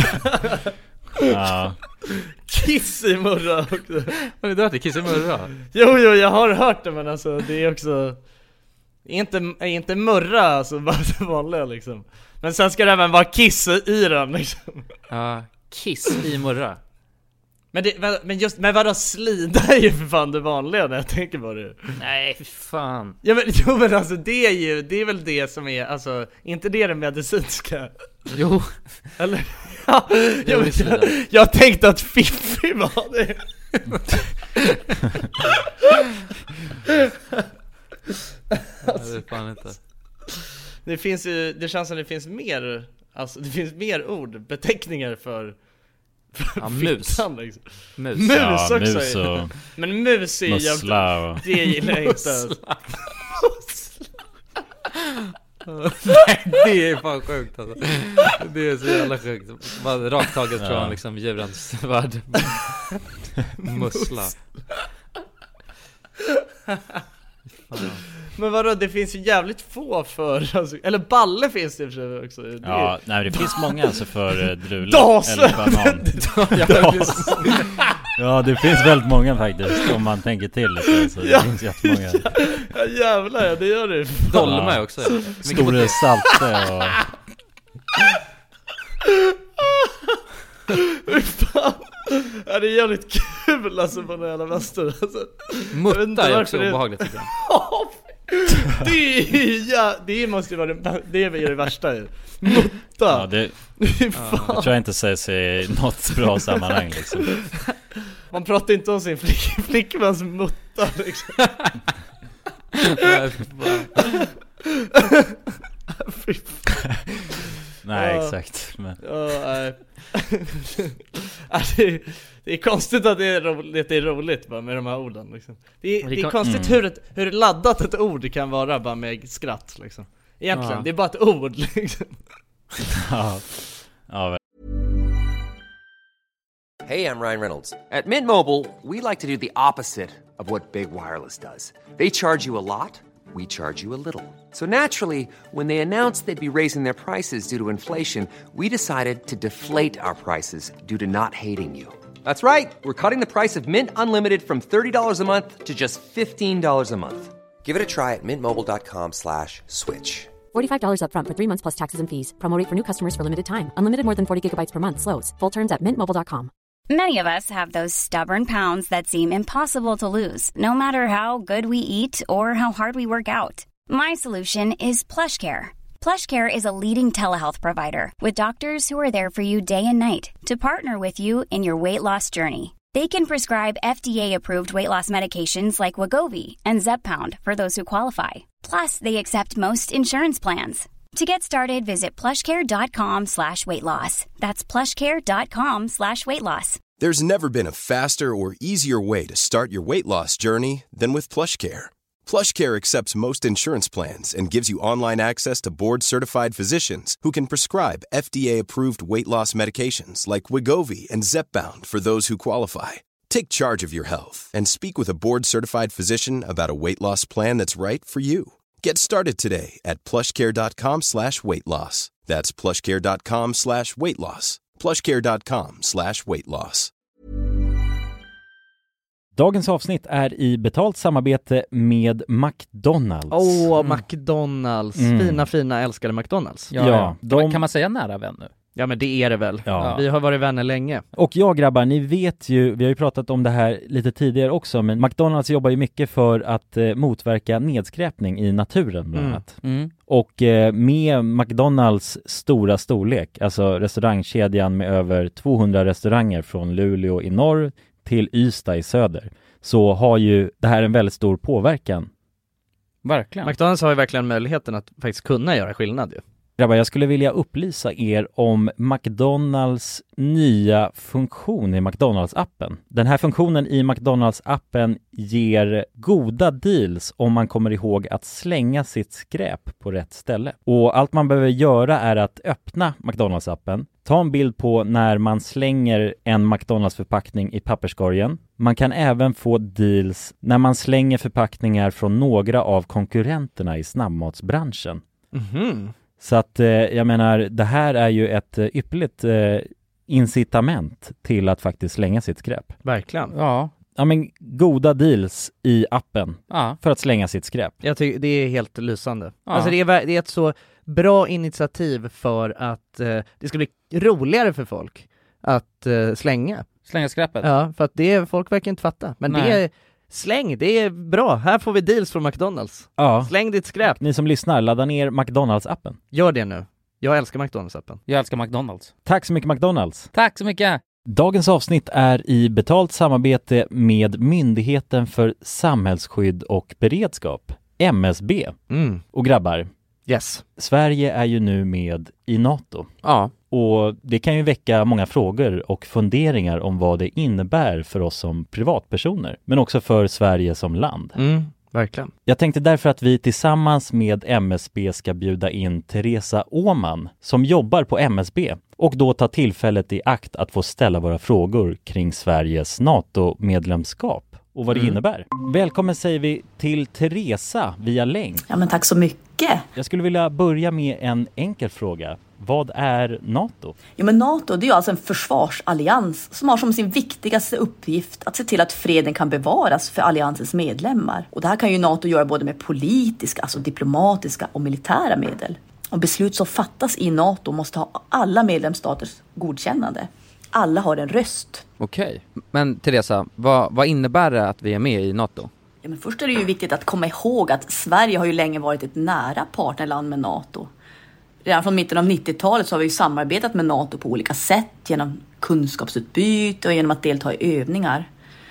Ja, Kiss i murra också. Har ni dört det? Kissemurra? Jo, jo, jag har hört det, men alltså det är också inte, inte murra, alltså bara det vanliga liksom. Men sen ska det även vara kiss i den liksom. Ja, kiss i murra. Men, det, men just, men vadå, slida är ju för fan det vanliga när jag tänker på det. Nej, fy fan. Ja men, jo, men alltså det är ju, det är väl det som är, alltså, inte det det medicinska? Jo. Eller? Ja, jag, visst är jag, det. jag tänkte att fiffi var det. Ja, det är fan inte. Det finns ju, det känns som det finns mer, alltså det finns mer ord, beteckningar för, för Ja, mus. fittan, liksom. Mus. Mus ja också. mus och Men mus är ju jävligt, mussla och... det gillar jag inte. Nej, det är fan sjukt alltså. Det är så jävla sjukt. Bara rakt taget Ja. från liksom djurens värld. Mussla. Fan. Men vadå, det finns ju jävligt få för, alltså, eller balle finns det i och för sig också. Det är- Ja, nej, det finns många alltså för eh, drula Das! eller banan. Das. Ja, det finns väldigt många faktiskt, om man tänker till lite, så det Ja. finns jättemånga. Ja jävlar, ja, det gör det. Dolma är också. Store salte och... Fy fan. Ja, det är jävligt kul alltså på den jävla väster alltså. Jag vet inte Mutta är varför också det- obehagligt tycker jag. Det är, ja, det måste ju vara det, det är det värsta ju. Mutta. Ja, det, Fy det fan. tror jag inte säger sig i något bra sammanhang liksom. Man pratar inte om sin flick, flickväns mutta liksom. Nej, fy fan. Fy fan. Nej, Ja. exakt. Men, Ja, nej. Ja, det, är, det är konstigt att det är roligt, det är roligt bara med de här orden liksom. Det är, Men det det är kan- konstigt mm. hur, ett, hur laddat ett ord kan vara bara med skratt liksom. Egentligen, Ja. det är bara ett ord liksom. ja, ja, Hey, I'm Ryan Reynolds. At Mint Mobile, we like to do the opposite of what Big Wireless does. They charge you a lot, we charge you a little. So naturally, when they announced they'd be raising their prices due to inflation, we decided to deflate our prices due to not hating you. That's right. We're cutting the price of Mint Unlimited from thirty dollars a month to just fifteen dollars a month. Give it a try at mintmobile.com slash switch. forty-five dollars up front for three months plus taxes and fees. Promo rate for new customers for limited time. Unlimited more than forty gigabytes per month slows. Full terms at mint mobile dot com. Many of us have those stubborn pounds that seem impossible to lose, no matter how good we eat or how hard we work out. My solution is PlushCare. PlushCare is a leading telehealth provider with doctors who are there for you day and night to partner with you in your weight loss journey. They can prescribe F D A-approved weight loss medications like Wegovy and Zepbound for those who qualify. Plus, they accept most insurance plans. To get started, visit plushcare.com slash weight loss. That's plushcare.com slash weight loss. There's never been a faster or easier way to start your weight loss journey than with PlushCare. PlushCare accepts most insurance plans and gives you online access to board-certified physicians who can prescribe F D A-approved weight loss medications like Wegovy and Zepbound for those who qualify. Take charge of your health and speak with a board-certified physician about a weight loss plan that's right for you. Get started today at plushcare.com slash weight loss. That's plushcare.com slash weight loss. plushcare.com slash weight loss. Dagens avsnitt är i betalt samarbete med McDonalds. Åh, oh, McDonalds. Mm. Fina, fina, älskade McDonalds. Ja, ja. De... Kan man säga nära vän nu? Ja, men det är det väl. Ja. Vi har varit vänner länge. Och ja, grabbar, ni vet ju, vi har ju pratat om det här lite tidigare också, men McDonalds jobbar ju mycket för att eh, motverka nedskräpning i naturen bland annat. Mm. Mm. Och eh, med McDonalds stora storlek, alltså restaurangkedjan med över tvåhundra restauranger från Luleå i norr till Ystad i söder, så har ju det här en väldigt stor påverkan. Verkligen. McDonalds har ju verkligen möjligheten att faktiskt kunna göra skillnad ju. Grabbar, jag skulle vilja upplysa er om McDonalds nya funktion i McDonalds-appen. Den här funktionen i McDonalds-appen ger goda deals om man kommer ihåg att slänga sitt skräp på rätt ställe. Och allt man behöver göra är att öppna McDonalds-appen, ta en bild på när man slänger en McDonalds-förpackning i papperskorgen. Man kan även få deals när man slänger förpackningar från några av konkurrenterna i snabbmatsbranschen. Mhm. Så att eh, jag menar, det här är ju ett eh, ypperligt eh, incitament till att faktiskt slänga sitt skräp. Verkligen. Ja. Ja, men goda deals i appen Ja. för att slänga sitt skräp. Jag tycker det är helt lysande. Ja. Alltså det är, det är ett så bra initiativ för att eh, det ska bli roligare för folk att eh, slänga. Slänga skräpet. Ja, för att det folk verkar inte fatta. Men Nej. det är släng, det är bra. Här får vi deals från McDonalds. Ja. Släng ditt skräp. Ni som lyssnar, ladda ner McDonalds-appen. Gör det nu. Jag älskar McDonalds-appen. Jag älskar McDonalds. Tack så mycket McDonalds. Tack så mycket. Dagens avsnitt är i betalt samarbete med Myndigheten för samhällsskydd och beredskap, M S B. Mm. Och grabbar, Yes. Sverige är ju nu med i NATO. Ja. Och det kan ju väcka många frågor och funderingar om vad det innebär för oss som privatpersoner, men också för Sverige som land. Mm. Verkligen. Jag tänkte därför att vi tillsammans med M S B ska bjuda in Teresa Åman som jobbar på M S B och då ta tillfället i akt att få ställa våra frågor kring Sveriges NATO-medlemskap och vad det Mm. innebär. Välkommen säger vi till Teresa via länk. Ja, men tack så mycket. Jag skulle vilja börja med en enkel fråga. Vad är NATO? Ja, men NATO, det är ju alltså en försvarsallians som har som sin viktigaste uppgift att se till att freden kan bevaras för alliansens medlemmar. Och det här kan ju NATO göra både med politiska, alltså diplomatiska och militära medel. Och beslut som fattas i NATO måste ha alla medlemsstaters godkännande. Alla har en röst. Okej. Men Teresa, vad, vad innebär det att vi är med i NATO? Ja, men först är det ju viktigt att komma ihåg att Sverige har ju länge varit ett nära partnerland med NATO. Redan från mitten av nittiotalet så har vi ju samarbetat med NATO på olika sätt genom kunskapsutbyte och genom att delta i övningar.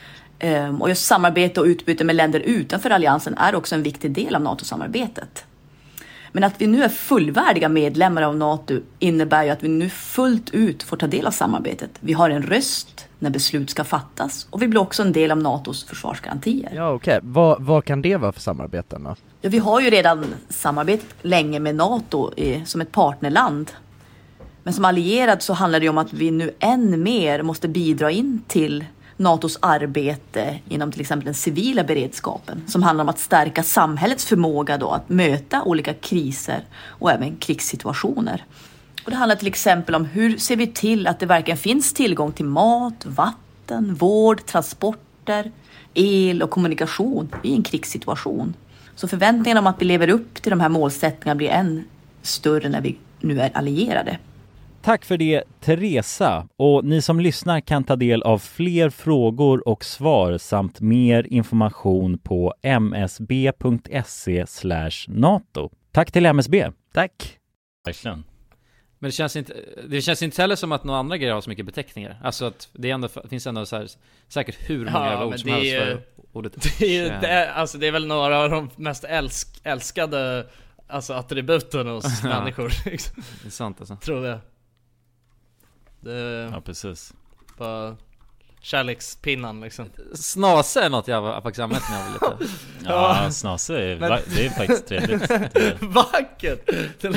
Ehm, och just samarbete och utbyte med länder utanför alliansen är också en viktig del av NATO-samarbetet. Men att vi nu är fullvärdiga medlemmar av NATO innebär ju att vi nu fullt ut får ta del av samarbetet. Vi har en röst när beslut ska fattas och vi blir också en del av NATOs försvarsgarantier. Ja, okej. Okay. Vad, vad kan det vara för samarbeten då? Ja, vi har ju redan samarbetat länge med NATO eh, som ett partnerland. Men som allierad så handlar det om att vi nu än mer måste bidra in till NATOs arbete inom till exempel den civila beredskapen. Som handlar om att stärka samhällets förmåga då att möta olika kriser och även krigssituationer. Och det handlar till exempel om hur ser vi till att det verkligen finns tillgång till mat, vatten, vård, transporter, el och kommunikation i en krigssituation. Så förväntningarna om att vi lever upp till de här målsättningarna blir än större när vi nu är allierade. tack för det, Teresa. Och ni som lyssnar kan ta del av fler frågor och svar samt mer information på msb.se slash NATO. Tack till M S B. Tack. Verkligen. Men det känns inte det känns inte heller som att några andra grejer har så mycket beteckningar. Alltså att det, ändå, det finns ändå så här, säkert hur många ja, ord som helst är, för ordet. Det är, det är, alltså det är väl några av de mest älsk, älskade alltså attributen hos ja. människor. Det är sant alltså. Tror jag. Det, ja, precis. Bara kärlekspinnan liksom. Snase är något jag har faktiskt använt när jag var lite. Ja, snase är, men... det är faktiskt trevligt. Vackert!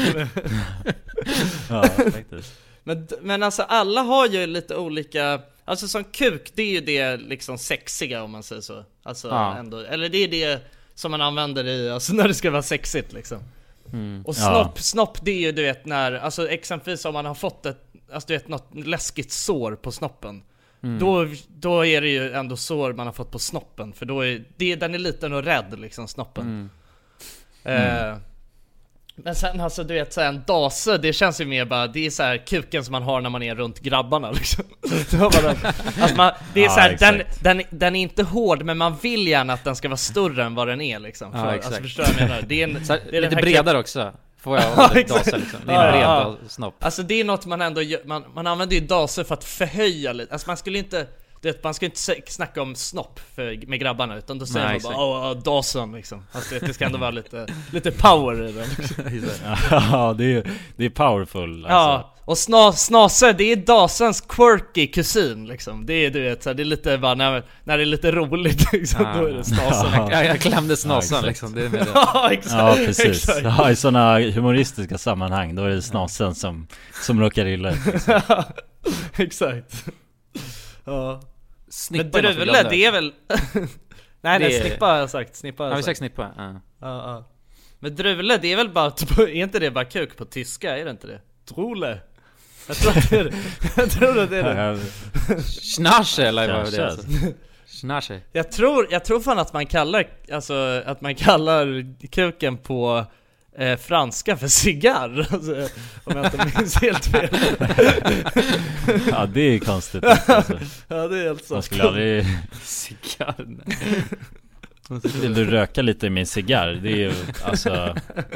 Ja, faktiskt. Men, men alltså alla har ju lite olika. Alltså som kuk, det är ju det liksom sexiga om man säger så. Alltså ja. ändå, eller det är det som man använder i, alltså när det ska vara sexigt liksom. Mm. Och snopp, ja. snopp det är ju du vet när, alltså exempelvis om man har fått ett, alltså du vet något läskigt sår på snoppen. Mm. Då, då är det ju ändå sår man har fått på snoppen. För då är det, den är liten och rädd liksom, snoppen. Mm. Eh, mm. Men sen alltså du vet så här, en dase, det känns ju mer bara, det är så här kuken som man har när man är runt grabbarna liksom. Alltså man, det är ja, så här, den, den, den är inte hård, men man vill gärna att den ska vara större än vad den är liksom. För, ja, alltså förstår jag menar. Det är, en, så här, det är lite bredare kuken också. Får jag ha en dase liksom. Det är en bred ja, ja. snopp. Alltså det är något man ändå gör, man, man använder ju dase för att förhöja lite. Alltså man skulle inte, det, man ska inte snacka om snopp för, med grabbarna, utan då säger Nej, man bara åh, oh, dasen liksom. Alltså det, det ska ändå vara lite, lite power i den liksom. Ja, det är, det är powerful alltså. Ja, och sna, snase, det är dasens quirky kusin liksom. Det är du vet, så här, det är lite bara när, när det är lite roligt liksom, ah, då är det snasen. Ja, jag, jag klämde snasen ja, liksom, det är med det. Ja, exakt. Ja, precis. Exakt. Ja, i sådana humoristiska sammanhang, då är det snasen som, som råkar illa liksom. Ja, exakt. Ja. Snippa. Men druvle, det är väl nej, nej, snippa har jag sagt. Snippa har jag sagt. sagt snippa. Ja. Ja, ja. Men druvle, det är väl bara, är inte det bara kuk på tyska, är det inte det? Drule. Jag tror att det är det. Jag tror att det är det. Schnarche eller vad det är alltså. Schnarche. Jag tror, jag tror fan att man kallar, alltså att man kallar kuken på Eh, franska för cigarr, alltså, om jag inte minns helt fel. Ja, det är konstigt alltså. Ja, det är helt så. Man skulle aldrig cigarr. Vill du röka lite i min cigarr? Det är ju alltså.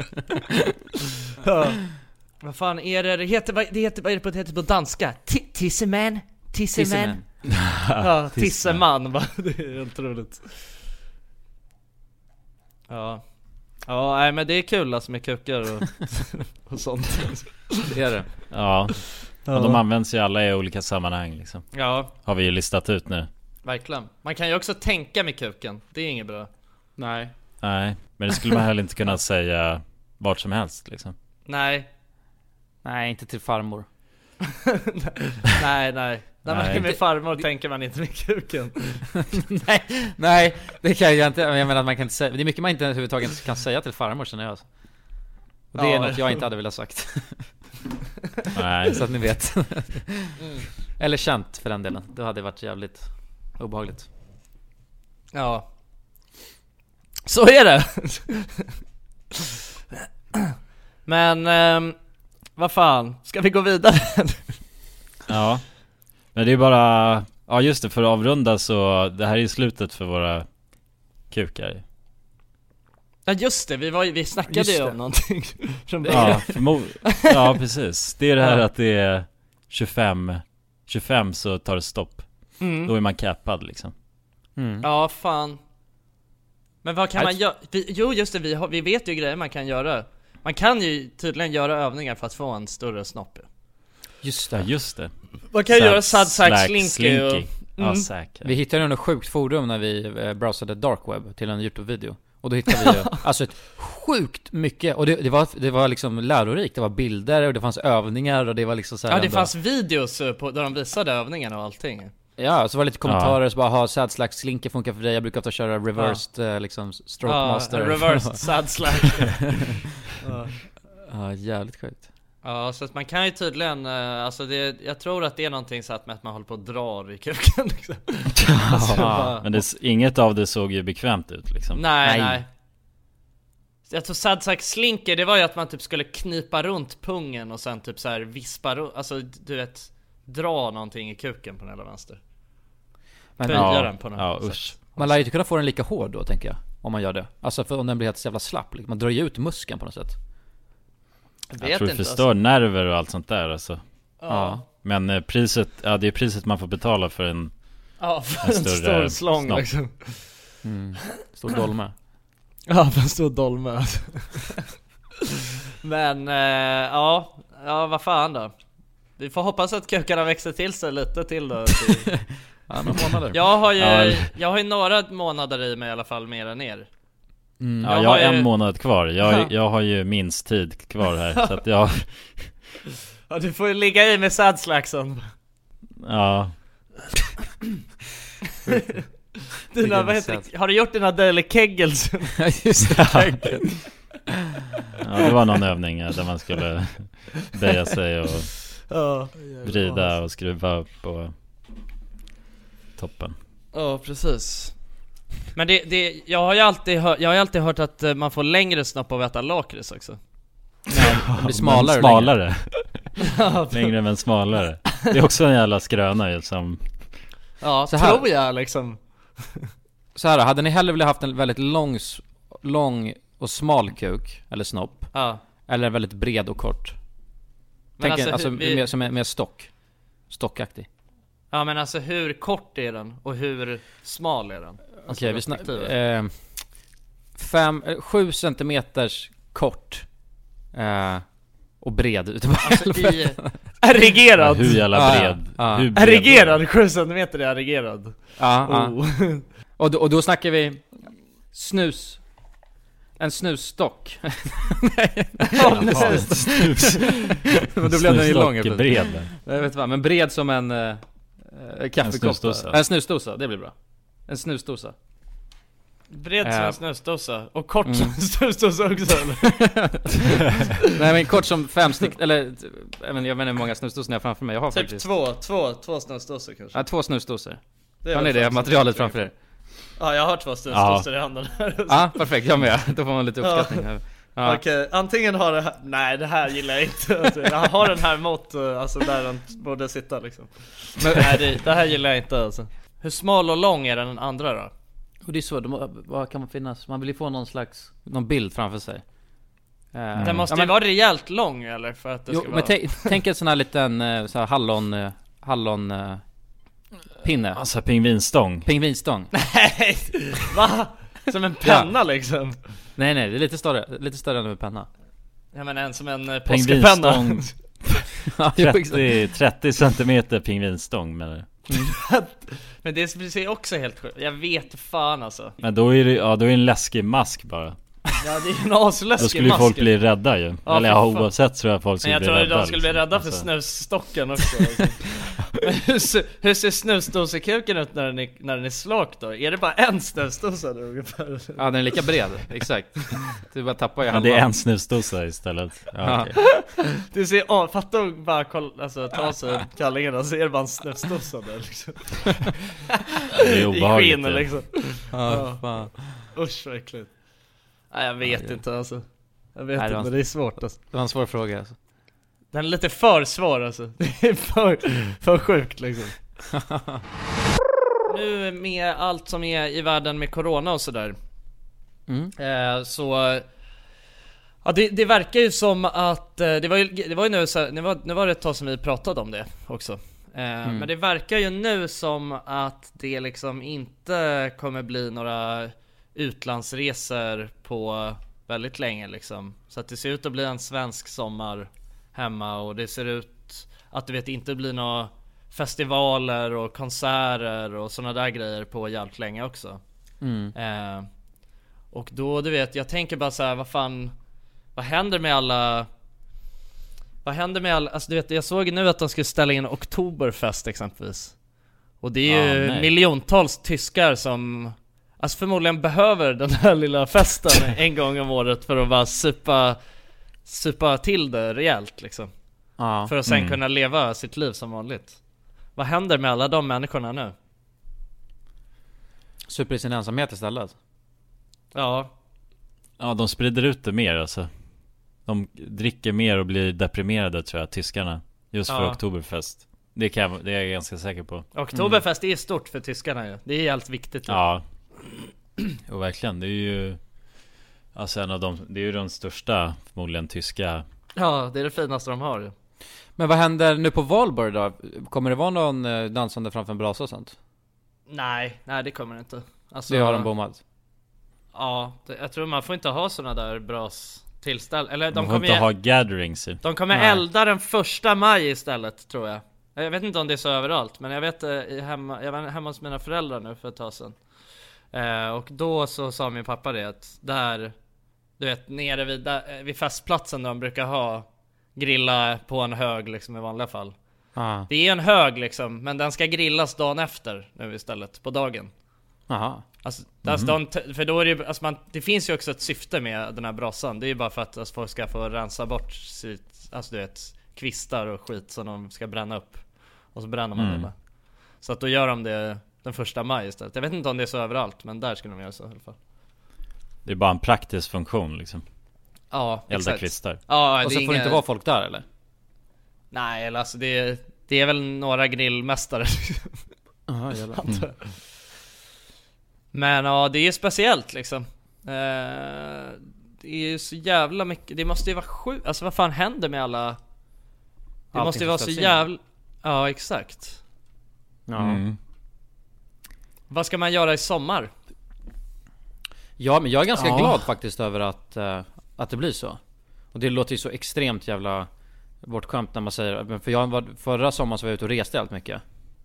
Ja. Vad fan är det? Det heter, det heter, vad är det på, det heter på danska? T- tisseman. Tisseman. Ja, tisseman. Det är helt roligt. Ja. Ja, nej, men det är kul alltså med kukar och, och sånt. Det är det. Ja. Ja, de används ju alla i olika sammanhang liksom. Ja. Har vi ju listat ut nu. Verkligen. Man kan ju också tänka med kuken. Det är inget bra. Nej. Nej, men det skulle man heller inte kunna säga vart som helst liksom. Nej. Nej, inte till farmor. nej, nej. När man är med farmor tänker man inte med kuken. nej, nej, det kan jag inte. Jag menar att man kan inte säga. Det är mycket man inte överhuvudtaget kan säga till farmor, känner jag. Och det ja, är något jag inte hade velat sagt. Nej. Så att ni vet. mm. Eller känt för den delen. Det hade varit jävligt obehagligt. Ja. Så är det. Men um, vad fan, ska vi gå vidare? Ja. Men det är bara, ja just det, för att avrunda så det här är slutet för våra kukar. Ja just det, vi, var, vi snackade ju om någonting från ja, förmo- ja precis. Det är det här ja. Att det är tjugofem tjugofem så tar det stopp. Mm. Då är man cappad liksom. Mm. Ja fan. Men vad kan Allt. man göra? Jo just det, vi, har, vi vet ju grejer man kan göra. Man kan ju tydligen göra övningar för att få en större snopp. Just det, ja, just det. Man kan Sad, göra sad sack slinky, slinky. Och, mm. ja, säkert. Vi hittade något sjukt forum när vi browsade dark web till en YouTube-video. Och då hittade vi alltså ett sjukt mycket. Och det, det, var, det var liksom lärorikt. Det var bilder och det fanns övningar och det var liksom så här. Ja, det ändå. fanns videos på, där de visade övningarna och allting. Ja, så var det lite kommentarer ja. Så bara, ha sad slack slinker funkar för dig. Jag brukar ofta köra reversed ja. liksom stroke ja, master. Reversed sad slack. ja. ja, jävligt sjukt. Ja, så att man kan ju tydligen alltså det, jag tror att det är någonting så att man håller på att dra i kuken liksom. alltså, bara... Men det, inget av det såg ju bekvämt ut liksom. Nej, nej, nej. Jag tror Sadsack slinker, det var ju att man typ skulle knipa runt pungen och sen typ så här vispa runt, alltså du vet, dra någonting i kuken på den eller vänster. Men böja ja, den på något ja, sätt. usch. Man lär ju inte kunna få den lika hård då, tänker jag, om man gör det. Alltså för om den blir helt jävla slapp, man drar ju ut muskeln på något sätt. Jag, Jag vet tror det inte, förstör alltså. nerver och allt sånt där alltså. Ja. Men eh, priset, ja det är priset man får betala för en. Ja, för En en, större stor slång snopp. liksom. Mm. Stor dolme. Ja, för en stor dolme alltså. Men, eh, ja, ja vad fan då. Vi får hoppas att kukarna växer till sig lite till då. Ja, några månader. Jag har ju, Ja. jag har ju några månader i mig i alla fall, mer än er. Mm. Ja, Jag jag har har ju- en månad kvar. Jag, Ja. jag har ju minst tid kvar här. Så att jag, Ja, du får ju ligga i med Sadslaxon. ja. Dina, vad heter det? Har du gjort dina daily kegels? Just det. Ja, det var någon övning ja, där man skulle böja sig och Ja, vrida och skruva på toppen. ja, precis. Men det, det, jag har ju alltid hört, jag har ju alltid hört att eh, man får längre snopp av att äta lakrits också. Den blir smalare. Men smalare. Längre men smalare. Det är också en jävla skröna ju som. Ja, Så här. tror jag liksom. Så här, hade ni hellre velat haft en väldigt lång, s- lång och smal kuk eller snopp, Ja. eller väldigt bred och kort? Men Tänk alltså, en, alltså hur- vi- mer, som är mer stock. Stockaktig. Ja, men alltså hur kort är den och hur smal är den? Alltså, Okej, vi snackar respektive. eh, fem, eh, sju centimeters kort eh, och bred ute på Alltså i helvete. Ja, erigerad. hur jävla Ja, bred. ja. Hur bred Erigerad, sju centimeter är erigerad. Ja, ja. Oh. Och, då, och då snackar vi snus. En snusstock. Nej, Ja, men snus. Men då blev den ju lång. Snusstock bred. Jag vet vad, men bred som en eh, eh, kaffekopp. snusdosa. En snusdosa, det blir bra. En snusdosa. Bred som Eh. en snusdosa. Och kort Mm. som en snusdosa också eller? Nej men kort som fem styck, eller jag vet inte hur många snusdosor jag har framför mig. Jag har Typ faktiskt två, två, två snusdosor kanske. ja, två snusdosor. Det är Har väl ni det fan materialet så- framför er? Ja, jag har två snusdosor i handen här. Ja, perfekt, jag med. Då får man lite uppskattning här. Ja. Okej, antingen har det här. Nej, det här gillar jag inte. Alltså, jag har den här mot, eh, alltså där den borde sitta liksom. Men, Nej, det, det här gillar jag inte alltså. Hur smal och lång är den andra då? och det är så, de, vad kan man finnas? Man vill ju få någon slags, någon bild framför sig. Eh, Den måste ja, ju men, vara rejält lång eller? För att det jo, ska men vara... tänk, tänk en sån här liten eh, så här hallon, eh, hallon eh, pinne. Alltså pingvinstång. Pingvinstång. Nej, va? Som en penna liksom? Nej nej, det är lite större, lite större än en penna. Ja, men en som en eh, påskepenna. Pingvinstång. Ja, jo, exakt. trettio, trettio centimeter pingvinstång menar du? Men det ser också helt sjukt. Jag vet fan alltså. Men då är det, ja då är det en läskig mask bara. Ja, det är en asläskig Då skulle ju mask. folk bli rädda ju. Ja, Eller för ja, fan. oavsett tror jag folk Men skulle jag bli tror rädda. att de skulle bli liksom. rädda för Alltså. snusstocken också alltså. Men hur, ser- hur ser snusdosekuken ut när den är, när den är slak då? Är det bara en snusdosa då ungefär? Ja, den är lika bred, exakt. Du bara tappar ju Ja, halva. det är en snusdosa istället. Ja, Ja. okej. Du ser, åh, fatta att bara kolla, alltså, ta sig kallingarna så är det bara en snusdosa där liksom. Det är obehagligt. I skinn, det. liksom. Ja, fan. Usch vad äckligt. Nej, jag vet Ja, det- inte alltså. Jag vet Nej, det inte, var- men det är svårt alltså. Det var en svår fråga alltså. Den är lite för svår alltså. Det är för, för sjukt liksom. Nu med allt som är i världen med corona och sådär, Mm. eh, så ja, det, det verkar ju som att eh, det var ju, det var ju nu, så här, nu, var, nu var det ett tag som vi pratade om det också, eh, men det verkar ju nu som att det liksom inte kommer bli några utlandsresor på väldigt länge liksom. Så att det ser ut att bli en svensk sommar hemma, och det ser ut att du vet inte blir några festivaler och konserter och såna där grejer på jävligt länge också. Mm. Eh, och då, du vet, jag tänker bara så här, vad fan, vad händer med alla, vad händer med alla, alltså du vet, jag såg nu att de skulle ställa in Oktoberfest exempelvis. Och det är Ah, ju nej. miljontals tyskar som alltså förmodligen behöver den här lilla festen en gång om året för att bara supa, supa till det rejält liksom. Ja. För att sen Mm. kunna leva sitt liv som vanligt. Vad händer med alla de människorna nu? Super i sin ensamhet istället. Ja, Ja, de sprider ut det mer alltså. De dricker mer och blir deprimerade tror jag, tyskarna. Just för Ja. Oktoberfest. Det, kan jag, det är jag ganska säker på. Oktoberfest är stort för tyskarna ju. Det är helt viktigt. Ja. Och verkligen, det är ju alltså en av de, det är ju de största förmodligen tyska. Ja, det är det finaste de har ju. Men vad händer nu på valborg då? Kommer det vara någon eh, dansande framför en brasa och sånt? Nej, nej det kommer det inte. Alltså, Det har de bommat. Ja, det, jag tror man får inte ha såna där bras tillställ. Eller de De får kommer inte ju, ha gatherings i. de kommer Nej. elda den första maj istället tror jag. Jag vet inte om det är så överallt, men jag vet eh, i hemma, jag var hemma hos mina föräldrar nu för ett tag sedan. Eh, och då så sa min pappa det att där, du vet, nere vid, där, vid festplatsen där de brukar ha grilla på en hög liksom i vanliga fall. Ah. Det är en hög liksom, men den ska grillas dagen efter nu istället, på dagen. Aha. Alltså, alltså de, för då är det ju, alltså man, det finns ju också ett syfte med den här brasan. Det är ju bara för att alltså, folk ska få rensa bort sitt, alltså du vet, kvistar och skit som de ska bränna upp. Och så bränner man Mm. det. Så att då gör de det den första maj istället. Jag vet inte om det är så överallt, men där skulle de göra så i alla fall. Det är bara en praktisk funktion liksom. Ja, Elda exakt. kvistar. Ja, Och det så är får det inga... inte vara folk där eller? Nej, eller alltså det är, det är väl några grillmästare. Jaha, jävlar. Antar jag. Men ja, det är ju speciellt liksom. eh, Det är ju så jävla mycket. Det måste ju vara sjukt. Alltså vad fan händer med alla? Det Allting måste ju som vara så ställs in. jävla... Ja, exakt. Ja. Mm. Vad ska man göra i sommar? Ja, men jag är ganska Ja. glad faktiskt över att, eh, att det blir så. Och det låter ju så extremt jävla bortskämt när man säger, men för jag var, förra sommaren så var jag ute och reste allt mycket.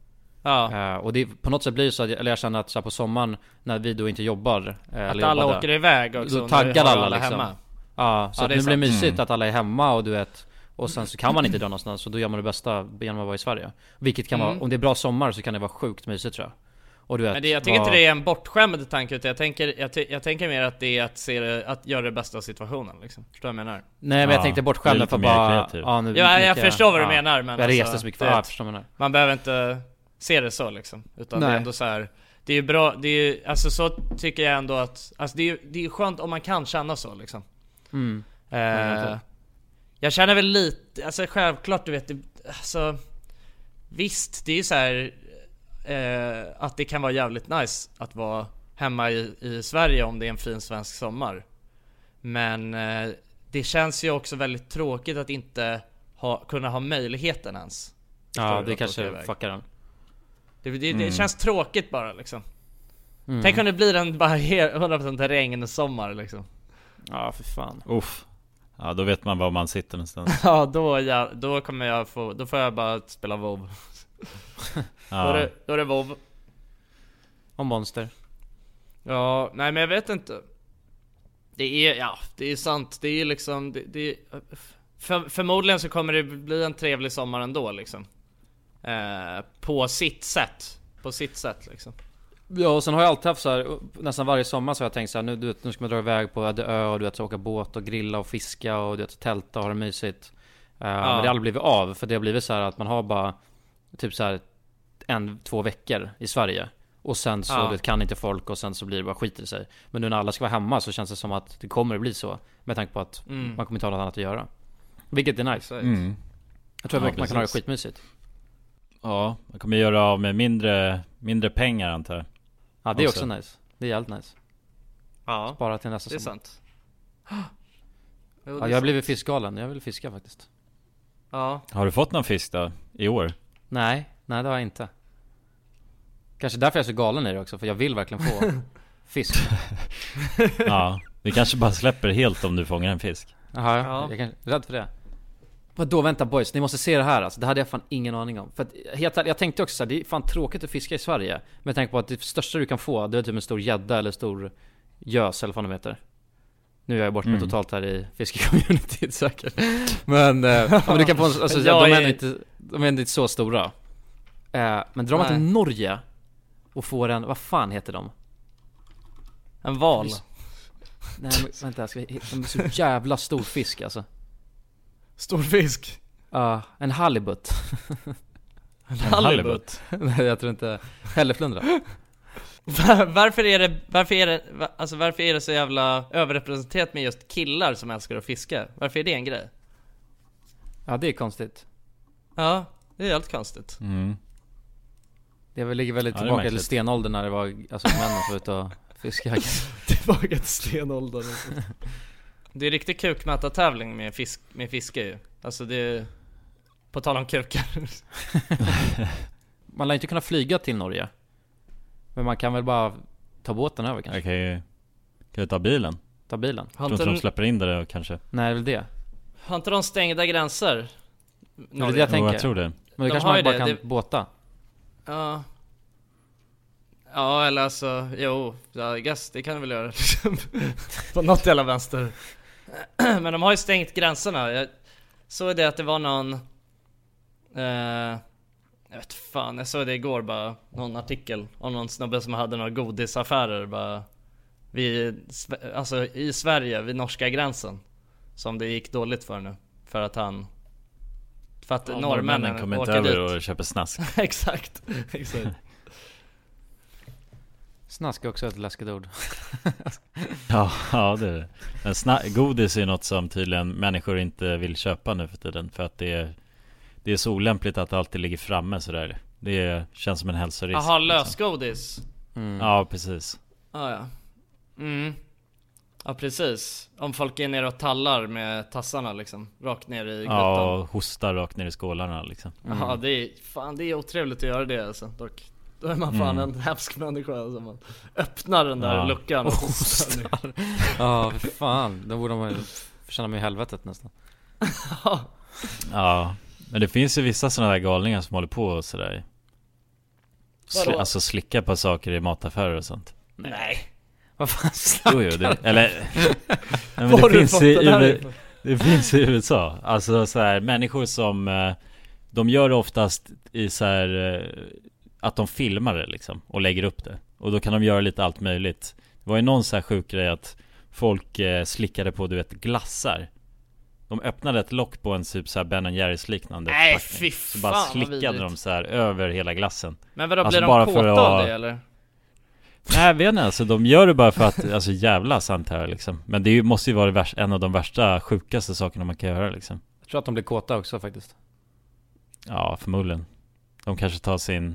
Ja, Eh, och det på något sätt blir så att, eller jag känner att så här, på sommaren när vi då inte jobbar eh, att eller alla jobbade, åker iväg också. då nu taggar har alla liksom. hemma. Ja, så Ja, att det är nu blir det sant. mysigt Mm. att alla är hemma och du vet. Och sen så kan man inte dra någonstans, så då gör man det bästa genom att vara i Sverige. Vilket kan Mm. vara, om det är bra sommar så kan det vara sjukt mysigt tror jag. Och du vet, Men det, jag tycker vad- inte det är en bortskämd tanke, utan jag tänker, jag, ty- jag tänker mer att det är att, se det, att göra det bästa av situationen liksom. Förstår du vad jag menar? Nej men jag Ja, tänkte det är bortskämda lite för mer bara kreativ. ja, nu, Ja, jag mycket- förstår vad du ja. menar, men Jag reste alltså, så mycket, det- ja, jag förstår vad du menar. Man behöver inte se det så liksom. Utan det Nej. är ändå så här. Det är ju bra, det är ju, alltså så tycker jag ändå att, alltså det är ju det är ju skönt om man kan känna så liksom. Mm. Eh, jag känner väl lite, alltså självklart du vet det, alltså visst, det är ju så här eh, att det kan vara jävligt nice att vara hemma i, i Sverige om det är en fin svensk sommar. Men eh, det känns ju också väldigt tråkigt att inte ha, kunna ha möjligheten ens. Förstår Ja, du, det att åka kanske iväg? fuckar den. Det, det, det Mm. känns tråkigt bara liksom. Mm. Tänk om det blir en bara he- hundra procent regn sommar liksom. Ja, för fan. Uff. Ja, då vet man var man sitter någonstans. Ja, då, ja, då kommer jag få, då får jag bara spela WoW. Då, är Ja. det, då är det WoW. Och monster. Ja, nej men jag vet inte. Det är, ja, det är sant. Det är liksom, det, det för, förmodligen så kommer det bli en trevlig sommar ändå liksom. Eh, på sitt sätt. På sitt sätt liksom. Ja, och sen har jag alltid haft så här, nästan varje sommar så har jag tänkt så här, nu, du vet, nu ska man dra iväg på Öde ö och du vet, så åka båt och grilla och fiska och du vet, tälta och ha det mysigt. Uh, Men det har aldrig blivit av, för det har blivit så här att man har bara typ så här en, två veckor i Sverige. Och sen så Ja. det kan inte folk och sen så blir det bara skit i sig. Men nu när alla ska vara hemma så känns det som att det kommer att bli så. Med tanke på att Mm. man kommer inte ha något annat att göra. Vilket är nice. Exakt. Mm. Jag tror Ja, att man kan ha det precis. skitmysigt. Ja, man kommer göra av med mindre, mindre pengar antar jag. Ja, det är Också. också nice. Det är jävligt nice. Ja, Bara till nästa det är sommar. sant. Jo, det är Ja, jag har sant. blivit fiskgalen. Jag vill fiska faktiskt. Ja, Har du fått någon fisk då? I år? Nej, nej det har jag inte. Kanske därför jag är så galen i det också, för jag vill verkligen få fisk. Ja, vi kanske bara släpper helt om du fångar en fisk. Jaha, Ja. ja. jag är rädd för det. Vadå, vänta boys, ni måste se det här alltså. Det hade jag fan ingen aning om. För att, helt ärligt, jag tänkte också så här, det är fan tråkigt att fiska i Sverige. Men jag tänker på att det största du kan få, det är typ en stor gädda eller stor gös eller vad de heter. Nu är jag bort med Mm. totalt här i fiskecommunityt säkert. Men, eh, men du kan få en, alltså, Jag de, är är- ändå inte, de är ändå inte så stora. Eh, men drar man till Nej. Norge och får en, vad fan heter de? en val. Nej men vänta, jag ska, de är så jävla stor fisk alltså. Stor fisk. Ja, en halibut. En halibut. halibut. Nej jag tror inte. Hälleflundra. Var, varför är det varför är det alltså varför är det så jävla överrepresenterat med just killar som älskar att fiska? Varför är det en grej? Ja, det är konstigt. Ja, det är helt konstigt. Mm. Det väl ligger väldigt Ja, tillbaka till till stenåldern när det var alltså männen som var ute och fiskade. Tillbaka till stenåldern. Det är riktigt kukmätartävling med fisk med fiske ju. Alltså det är, på tal om kukar. Man lär inte kunna flyga till Norge. Men man kan väl bara ta båten över kanske. Okej. Okay. Kan du ta bilen? Ta bilen. Jag tror inte de släpper in det kanske. Nej, väl det. Har inte de stängda gränser? Det är det jag tänker. Jo, jag tror det. Men det de kanske man bara det. kan det... båta. Ja. Ja, eller alltså, jo, jag guess, det kan du väl göra på något jävla vänster. Men de har ju stängt gränserna. Jag såg det att det var någon eh, jag vet fan, jag såg det igår bara, någon artikel om någon snubbe som hade några godisaffärer bara vid, alltså i Sverige, vid norska gränsen, som det gick dåligt för nu. För att han För att ja, norrmännen kommer inte åker över dit och köper snask. Exakt, exakt. Snask är också ett läskigt ord. ja, ja, det är det. Men sna- godis är något som tydligen människor inte vill köpa nu för tiden. För att det är, det är så olämpligt att det alltid ligger framme sådär. Det känns som en hälsorisk. Jaha, lösgodis. Liksom. Mm. Ja, precis. Ah, ja. Mm. Ja, precis. Om folk är nere och tallar med tassarna liksom, rakt ner i guttan. Ja, och hostar rakt ner i skålarna liksom. Ja, mm. det är fan, det är otrevligt att göra det alltså, dock. Då är man fan mm. en hemsk människa alltså. Man öppnar den där ja. luckan och hostar. Ja, för fan. Då borde man förtjäna mig i helvetet nästan. Ja, men det finns ju vissa sådana där galningar som håller på och sådär. Sli- alltså slicka på saker i mataffärer och sånt. Nej. Vad fan snackar jo, jo, det, eller men det finns i det, det finns i U S A. Alltså så här, människor som de gör det oftast i så här att de filmar det liksom och lägger upp det. Och då kan de göra lite allt möjligt. Det var ju någon så här sjuk grej att folk eh, slickade på, du vet, glassar. De öppnade ett lock på en typ så här Ben and Jerry's liknande. Nej, fy fan, så bara slickade de så här över hela glassen. Men vadå, alltså blir de kåta att... av det eller? Nej, jag vet inte, alltså de gör det bara för att alltså jävla sant här liksom. Men det är ju, måste ju vara värst, en av de värsta, sjukaste sakerna man kan göra liksom. Jag tror att de blir kåta också faktiskt. Ja, förmodligen. De kanske tar sin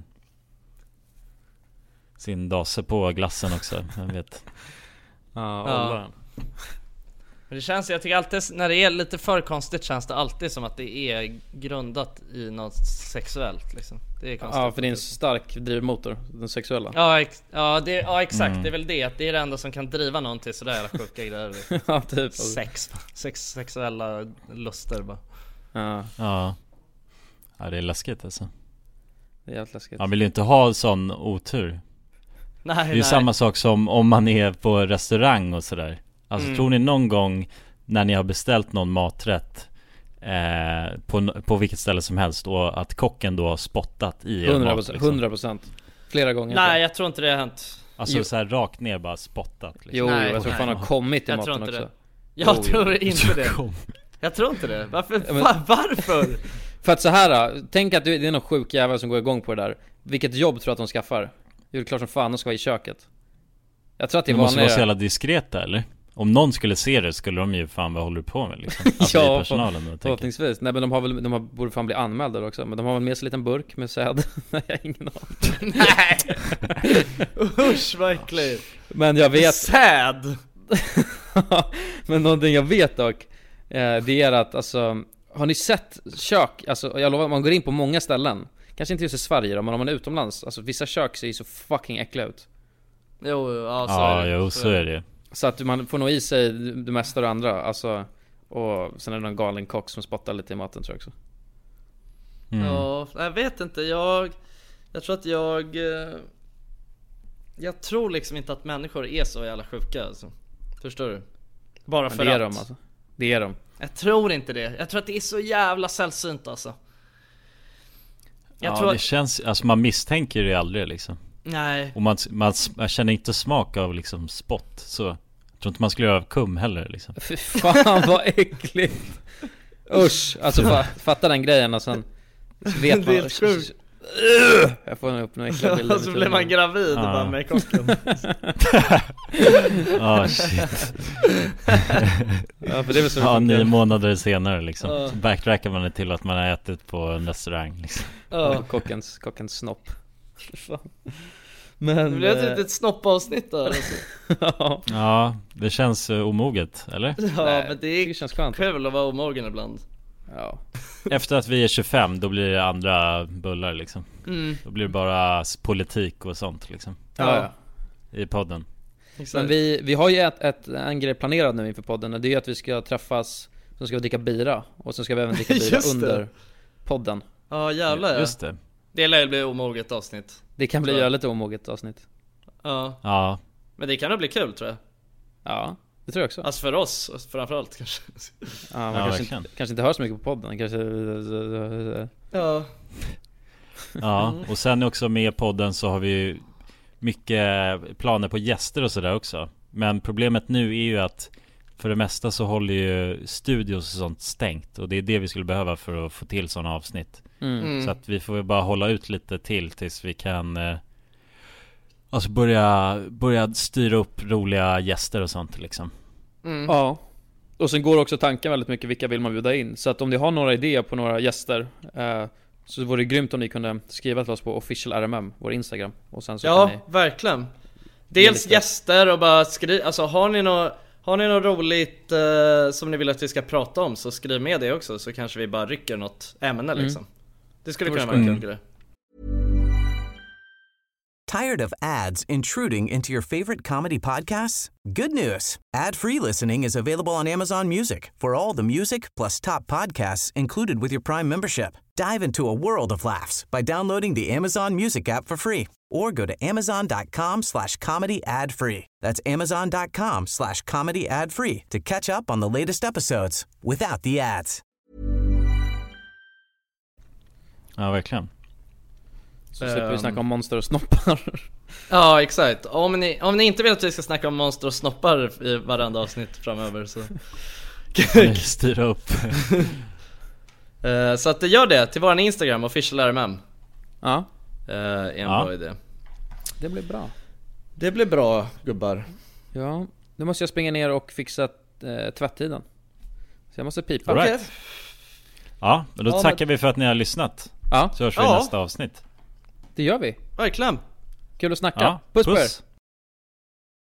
sin dase på glassen också, jag vet. Ja, ja. Men det känns, jag tycker alltid när det är lite för konstigt känns det alltid som att det är grundat i något sexuellt liksom. Det är konstigt. Ja, för det är en stark drivmotor, den sexuella. Ja, ex- ja, det, ja exakt, mm. det är väl det. Att det är det enda som kan driva någon till sådär jävla sjuka grejer. Ja, typ. Sex, sex, sexuella luster bara. Ja. Ja. Ja, det är läskigt alltså. Det är jävligt läskigt. Man vill ju inte ha sån otur. Nej, det är ju nej. samma sak som om man är på restaurang och sådär. Alltså mm. tror ni någon gång när ni har beställt någon maträtt eh, på, på vilket ställe som helst och att kocken då har spottat i er mat liksom. hundra procent Flera gånger. Nej, jag tror inte det har hänt. Alltså jo. Så här rakt ner bara spottat liksom. Jo, nej, jag tror fan har kommit i jag maten tror också det. Jag oh, tror inte det. Jag tror inte det. Varför? Ja, men, varför? För att så här, tänk att det är någon sjuk jävel som går igång på det där. Vilket jobb tror du att de skaffar? Det är klart som fan de ska vara i köket. Jag tror att det är de måste vanliga... vara så jävla diskreta, eller? Om någon skulle se det skulle de ju fan, vad håller du på med liksom? Alltså ja, i personalen då, förhoppningsvis. Nej, men de har väl, de har, borde fan bli anmälda också. Men de har väl med sig en liten burk med säd. Nej, jag har ingen aning. Nej! Usch, verkligen. Men jag vet... Säd! Men någonting jag vet dock, eh, det är att alltså, har ni sett kök? Alltså, jag lovar, man går in på många ställen. Kanske inte just i Sverige då, men om man är utomlands. Alltså vissa kök ser ju så fucking äckliga ut. Jo, ja, så ja, är det. jo, så är det. Så att man får nog i sig det mesta och det andra. Alltså, och sen är det någon galen kock som spottar lite i maten, tror jag också. Mm. Ja, jag vet inte. Jag, jag tror att jag Jag tror liksom inte att människor är så jävla sjuka alltså. Förstår du? Bara för det är att de alltså. Det är de. Jag tror inte det. Jag tror att det är så jävla sällsynt alltså. Jag ja, tror det att... känns, alltså man misstänker det aldrig liksom. Nej. Och man, man, man känner inte smak av liksom spott. Så jag tror inte man skulle göra av kum heller liksom. Fy fan vad äckligt. Usch, alltså fatta den grejen och sen vet man, Jag får upp några äckliga bilder. Så blir man gravid ja. bara med kocken. Ja, oh, shit. Ja, för det är väl så ja, nio månader senare liksom. Ja. Så backtrackar man det till att man har ätit på en restaurang liksom. Ja, kockens, kockens snopp. Men det blev ett litet snoppavsnitt där alltså. Ja. Ja, det känns uh, omoget, eller? Ja, Nej, men det är det känns skönt. kul att vara omogen ibland. Ja. Efter att vi är tjugofem, då blir det andra bullar liksom. Mm. Då blir det bara politik och sånt liksom. Ja, ja. I podden. Exakt. Men vi, vi har ju ett, ett, en grej planerad nu inför podden. Det är att vi ska träffas, så ska vi dricka bira. Och så ska vi även dricka bira under podden. Ja, jävlar ja. Just det. Det lär ju bli omoget avsnitt. Det kan bli Så. jävligt omoget avsnitt. Ja. Ja. Men det kan nog bli kul tror jag. Ja, det tror jag också. Alltså för oss framförallt kanske. Ja, man Ja, kanske, verkligen. inte, kanske inte hör så mycket på podden. Kanske... Ja. Ja, och sen också med podden så har vi ju mycket planer på gäster och sådär också. Men problemet nu är ju att för det mesta så håller ju studios och sånt stängt. Och det är det vi skulle behöva för att få till sådana avsnitt. Mm. Mm. Så att vi får bara hålla ut lite till tills vi kan eh, alltså börja, börja styra upp roliga gäster och sånt liksom. Mm. Ja. Och sen går också tanken väldigt mycket vilka vill man bjuda in. Så att om ni har några idéer på några gäster eh, så vore det grymt om ni kunde skriva till oss på official R M M, vår Instagram. Och sen så Ja, kan ni... verkligen. Dels gäster och bara skriv, alltså har ni något Har ni något roligt eh, som ni vill att vi ska prata om, så skriv med det också, så kanske vi bara rycker något ämne liksom. Mm. Det skulle kunna vara en kul grej. Tired of ads intruding into your favorite comedy podcasts? Good news. Ad-free listening is available on Amazon Music for all the music plus top podcasts included with your Prime membership. Dive into a world of laughs by downloading the Amazon Music app for free or go to amazon.com slash comedy ad free. That's amazon.com slash comedy ad free to catch up on the latest episodes without the ads. Ja, verkligen. Så slipper vi snacka om monster och snoppar. Ja, exakt. Om ni, om ni inte vill att vi ska snacka om monster och snoppar i varandra avsnitt framöver, så kan ni styra upp. uh, Så att gör det till våran Instagram, official R M M. Ja, uh, är en ja. bra idé. det blir bra. Det blir bra, gubbar. Ja, nu måste jag springa ner och fixa eh, tvättiden. Så jag måste pipa. All right. Okej. Ja, men då Ja, tackar men... vi för att ni har lyssnat. Ja, Så hörs vi i Ja. nästa avsnitt. det gör vi. Verkligen. Kul att snacka. Ja, Puss på er. puss.